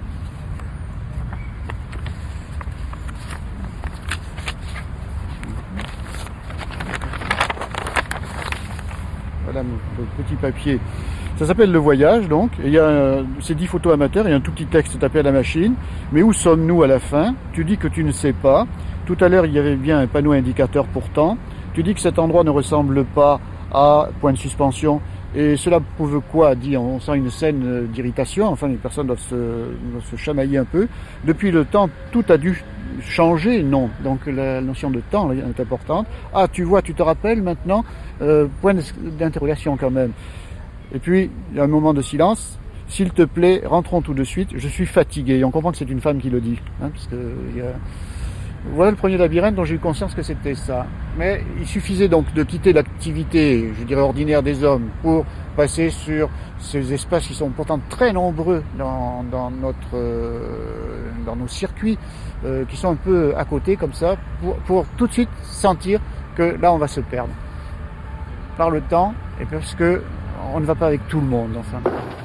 Speaker 5: Voilà mon petit papier. Ça s'appelle Le Voyage, donc. Et il y a ces dix photos amateurs, il y a un tout petit texte tapé à la machine. Mais où sommes-nous à la fin? Tu dis que tu ne sais pas. Tout à l'heure, il y avait bien un panneau indicateur pourtant. Tu dis que cet endroit ne ressemble pas à point de suspension. Et cela prouve quoi? Dit, on sent une scène d'irritation. Enfin, les personnes doivent se, doivent se chamailler un peu. Depuis le temps, tout a dû changer, non. Donc la notion de temps est importante. Ah, tu vois, tu te rappelles maintenant, euh, point d'interrogation quand même. Et puis, il y a un moment de silence. S'il te plaît, rentrons tout de suite. Je suis fatigué. Et on comprend que c'est une femme qui le dit. Hein, parce que il y a... Voilà le premier labyrinthe dont j'ai eu conscience que c'était ça. Mais il suffisait donc de quitter l'activité, je dirais, ordinaire des hommes pour passer sur ces espaces qui sont pourtant très nombreux dans, dans, notre, euh, dans nos circuits, euh, qui sont un peu à côté comme ça, pour, pour tout de suite sentir que là on va se perdre par le temps et parce que on ne va pas avec tout le monde, enfin.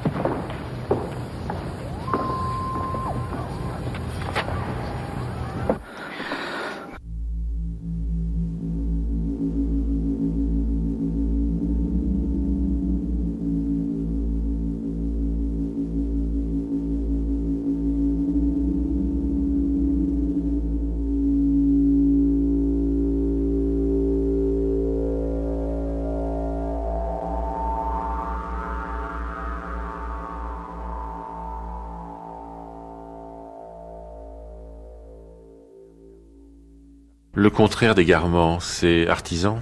Speaker 6: Le contraire d'égarement, c'est artisan?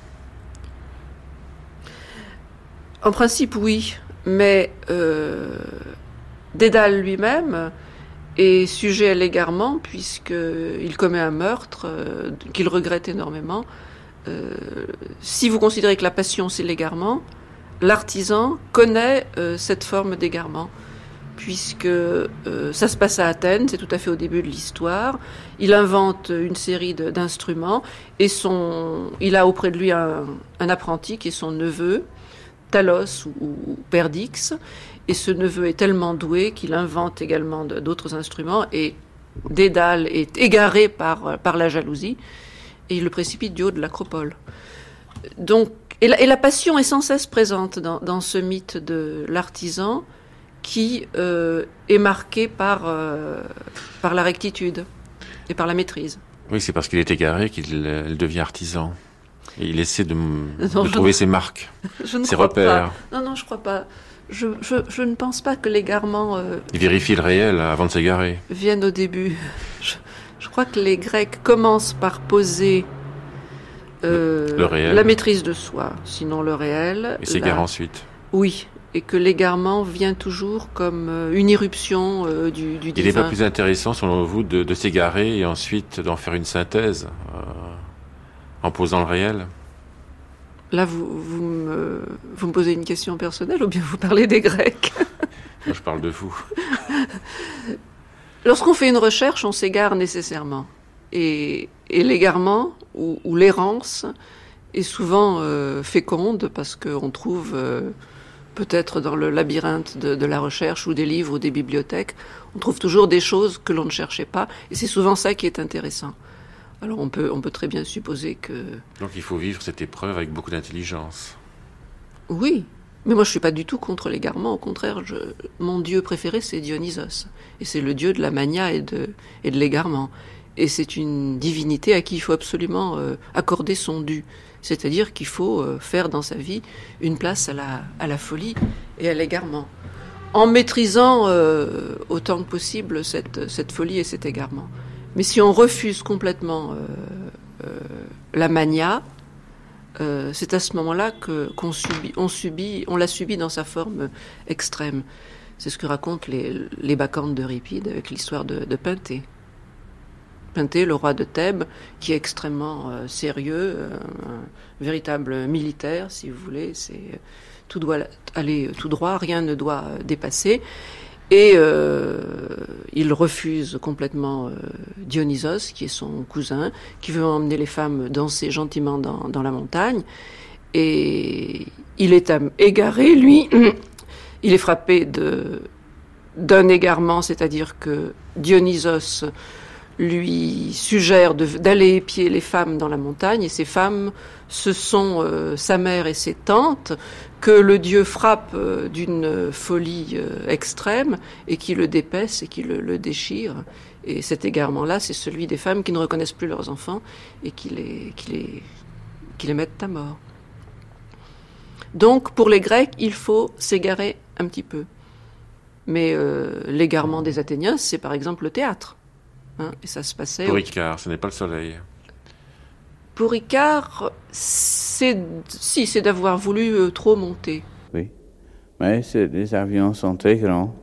Speaker 1: En principe, oui. Mais euh, Dédale lui-même est sujet à l'égarement puisqu'il commet un meurtre euh, qu'il regrette énormément euh, si vous considérez que la passion c'est l'égarement, l'artisan connaît euh, cette forme d'égarement, puisque euh, ça se passe à Athènes, c'est tout à fait au début de l'histoire. Il invente une série de, d'instruments et son, il a auprès de lui un, un apprenti qui est son neveu, Talos ou, ou Perdix, et ce neveu est tellement doué qu'il invente également de, d'autres instruments, et Dédale est égaré par, par la jalousie et il le précipite du haut de l'acropole. Donc, et la, et la passion est sans cesse présente dans, dans ce mythe de l'artisan qui euh, est marqué par, euh, par la rectitude et par la maîtrise.
Speaker 6: Oui, c'est parce qu'il est égaré qu'il euh, devient artisan. Et il essaie de,
Speaker 1: Non,
Speaker 6: de trouver
Speaker 1: ne,
Speaker 6: ses marques,
Speaker 1: je ne
Speaker 6: ses
Speaker 1: crois
Speaker 6: repères.
Speaker 1: Pas. Non, non, je crois pas. Je, je, je ne pense pas que l'égarement euh,
Speaker 6: il vérifie le réel avant de s'égarer.
Speaker 1: Vienne au début. Je, je crois que les Grecs commencent par poser euh,
Speaker 6: le, le réel.
Speaker 1: la maîtrise de soi, sinon le réel.
Speaker 6: Et s'égare
Speaker 1: la...
Speaker 6: ensuite.
Speaker 1: Oui, et que l'égarement vient toujours comme une irruption euh, du, du divin.
Speaker 6: Il n'est pas plus intéressant, selon vous, de, de s'égarer et ensuite d'en faire une synthèse euh, en posant le réel?
Speaker 1: Là, vous, vous, me, vous me posez une question personnelle ou bien vous parlez des Grecs?
Speaker 6: Moi, je parle de vous.
Speaker 1: Lorsqu'on fait une recherche, on s'égare nécessairement. Et, et l'égarement ou, ou l'errance est souvent euh, féconde parce qu'on trouve, euh, peut-être dans le labyrinthe de, de la recherche ou des livres ou des bibliothèques, on trouve toujours des choses que l'on ne cherchait pas. Et c'est souvent ça qui est intéressant. Alors on peut, on peut très bien supposer que...
Speaker 6: Donc il faut vivre cette épreuve avec beaucoup d'intelligence.
Speaker 1: Oui, mais moi je ne suis pas du tout contre l'égarement. Au contraire, je, mon dieu préféré c'est Dionysos. Et c'est le dieu de la mania et de, et de l'égarement. Et c'est une divinité à qui il faut absolument euh, accorder son dû. C'est-à-dire qu'il faut euh, faire dans sa vie une place à la, à la folie et à l'égarement. En maîtrisant euh, autant que possible cette, cette folie et cet égarement. Mais si on refuse complètement euh, euh, la mania, euh, c'est à ce moment-là que, qu'on subit, on subit, on la subit dans sa forme extrême. C'est ce que racontent les, les bacchantes d'Euripide avec l'histoire de, de Penthée. Penthée, le roi de Thèbes, qui est extrêmement euh, sérieux, euh, un véritable militaire, si vous voulez. C'est, tout doit aller tout droit, rien ne doit dépasser. Et euh, il refuse complètement euh, Dionysos, qui est son cousin, qui veut emmener les femmes danser gentiment dans, dans la montagne. Et il est égaré, lui. Il est frappé de, d'un égarement, c'est-à-dire que Dionysos lui suggère de, d'aller épier les femmes dans la montagne, et ces femmes, ce sont euh, sa mère et ses tantes, que le dieu frappe euh, d'une folie euh, extrême, et qui le dépaisse et qui le, le déchire. Et cet égarement-là, c'est celui des femmes qui ne reconnaissent plus leurs enfants, et qui les, qui les, qui les mettent à mort. Donc, pour les Grecs, il faut s'égarer un petit peu. Mais euh, l'égarement des Athéniens, c'est par exemple le théâtre. Hein, et ça se passait...
Speaker 6: Pour Icare, ce n'est pas le soleil.
Speaker 1: Pour Icare, c'est, si, c'est d'avoir voulu euh, trop monter.
Speaker 8: Oui, mais c'est, les avions sont très grands.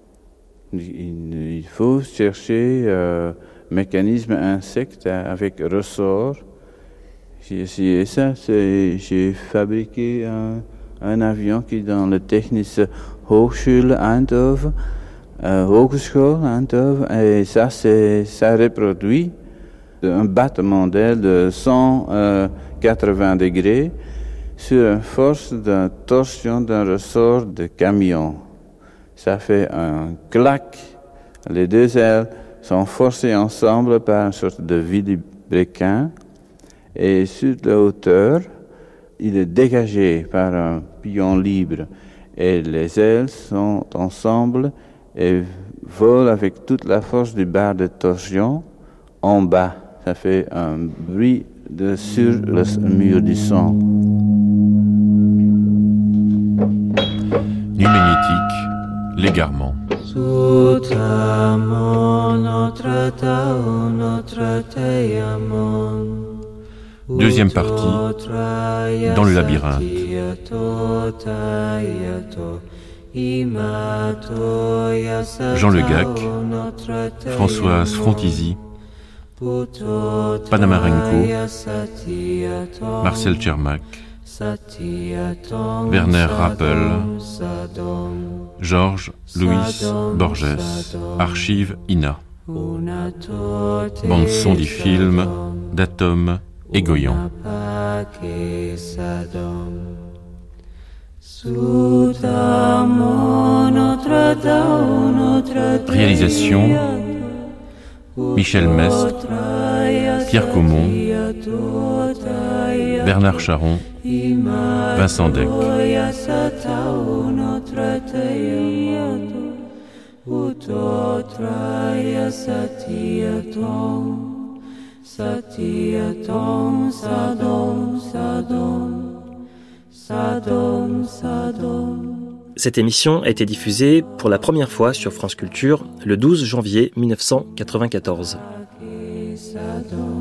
Speaker 8: Il, il faut chercher euh, mécanisme insecte avec ressort. J'ai essayé ça, c'est, j'ai fabriqué un, un avion qui est dans le Technische Hochschule Eindhoven, euh, Hogeschool Eindhoven, et ça, c'est, ça reproduit un battement d'aile de cent quatre-vingts degrés sur une force de torsion d'un ressort de camion. Ça fait un clac. Les deux ailes sont forcées ensemble par une sorte de vilebrequin. Et sur la hauteur, il est dégagé par un pion libre. Et les ailes sont ensemble et volent avec toute la force du barre de torsion en bas. Ça fait un bruit de sur le mur du son.
Speaker 4: Nuit magnétique, l'égarement. Deuxième partie, dans le labyrinthe. Jean Le Gac, Françoise Frontizy, Panamarenko, Marcel Tchermak, Werner Rappel, Georges Luis Borges, Archives I N A. Bande-son du film d'Atom et Goyan. Réalisation Michel Mestre, Pierre Caumont, Bernard Charon, Vincent Deck. Utotraya Satyatom Satyatom Sadom Sadom Sadom Sadom.
Speaker 3: Cette émission a été diffusée pour la première fois sur France Culture le douze janvier mille neuf cent quatre-vingt-quatorze.
Speaker 11: Sadom.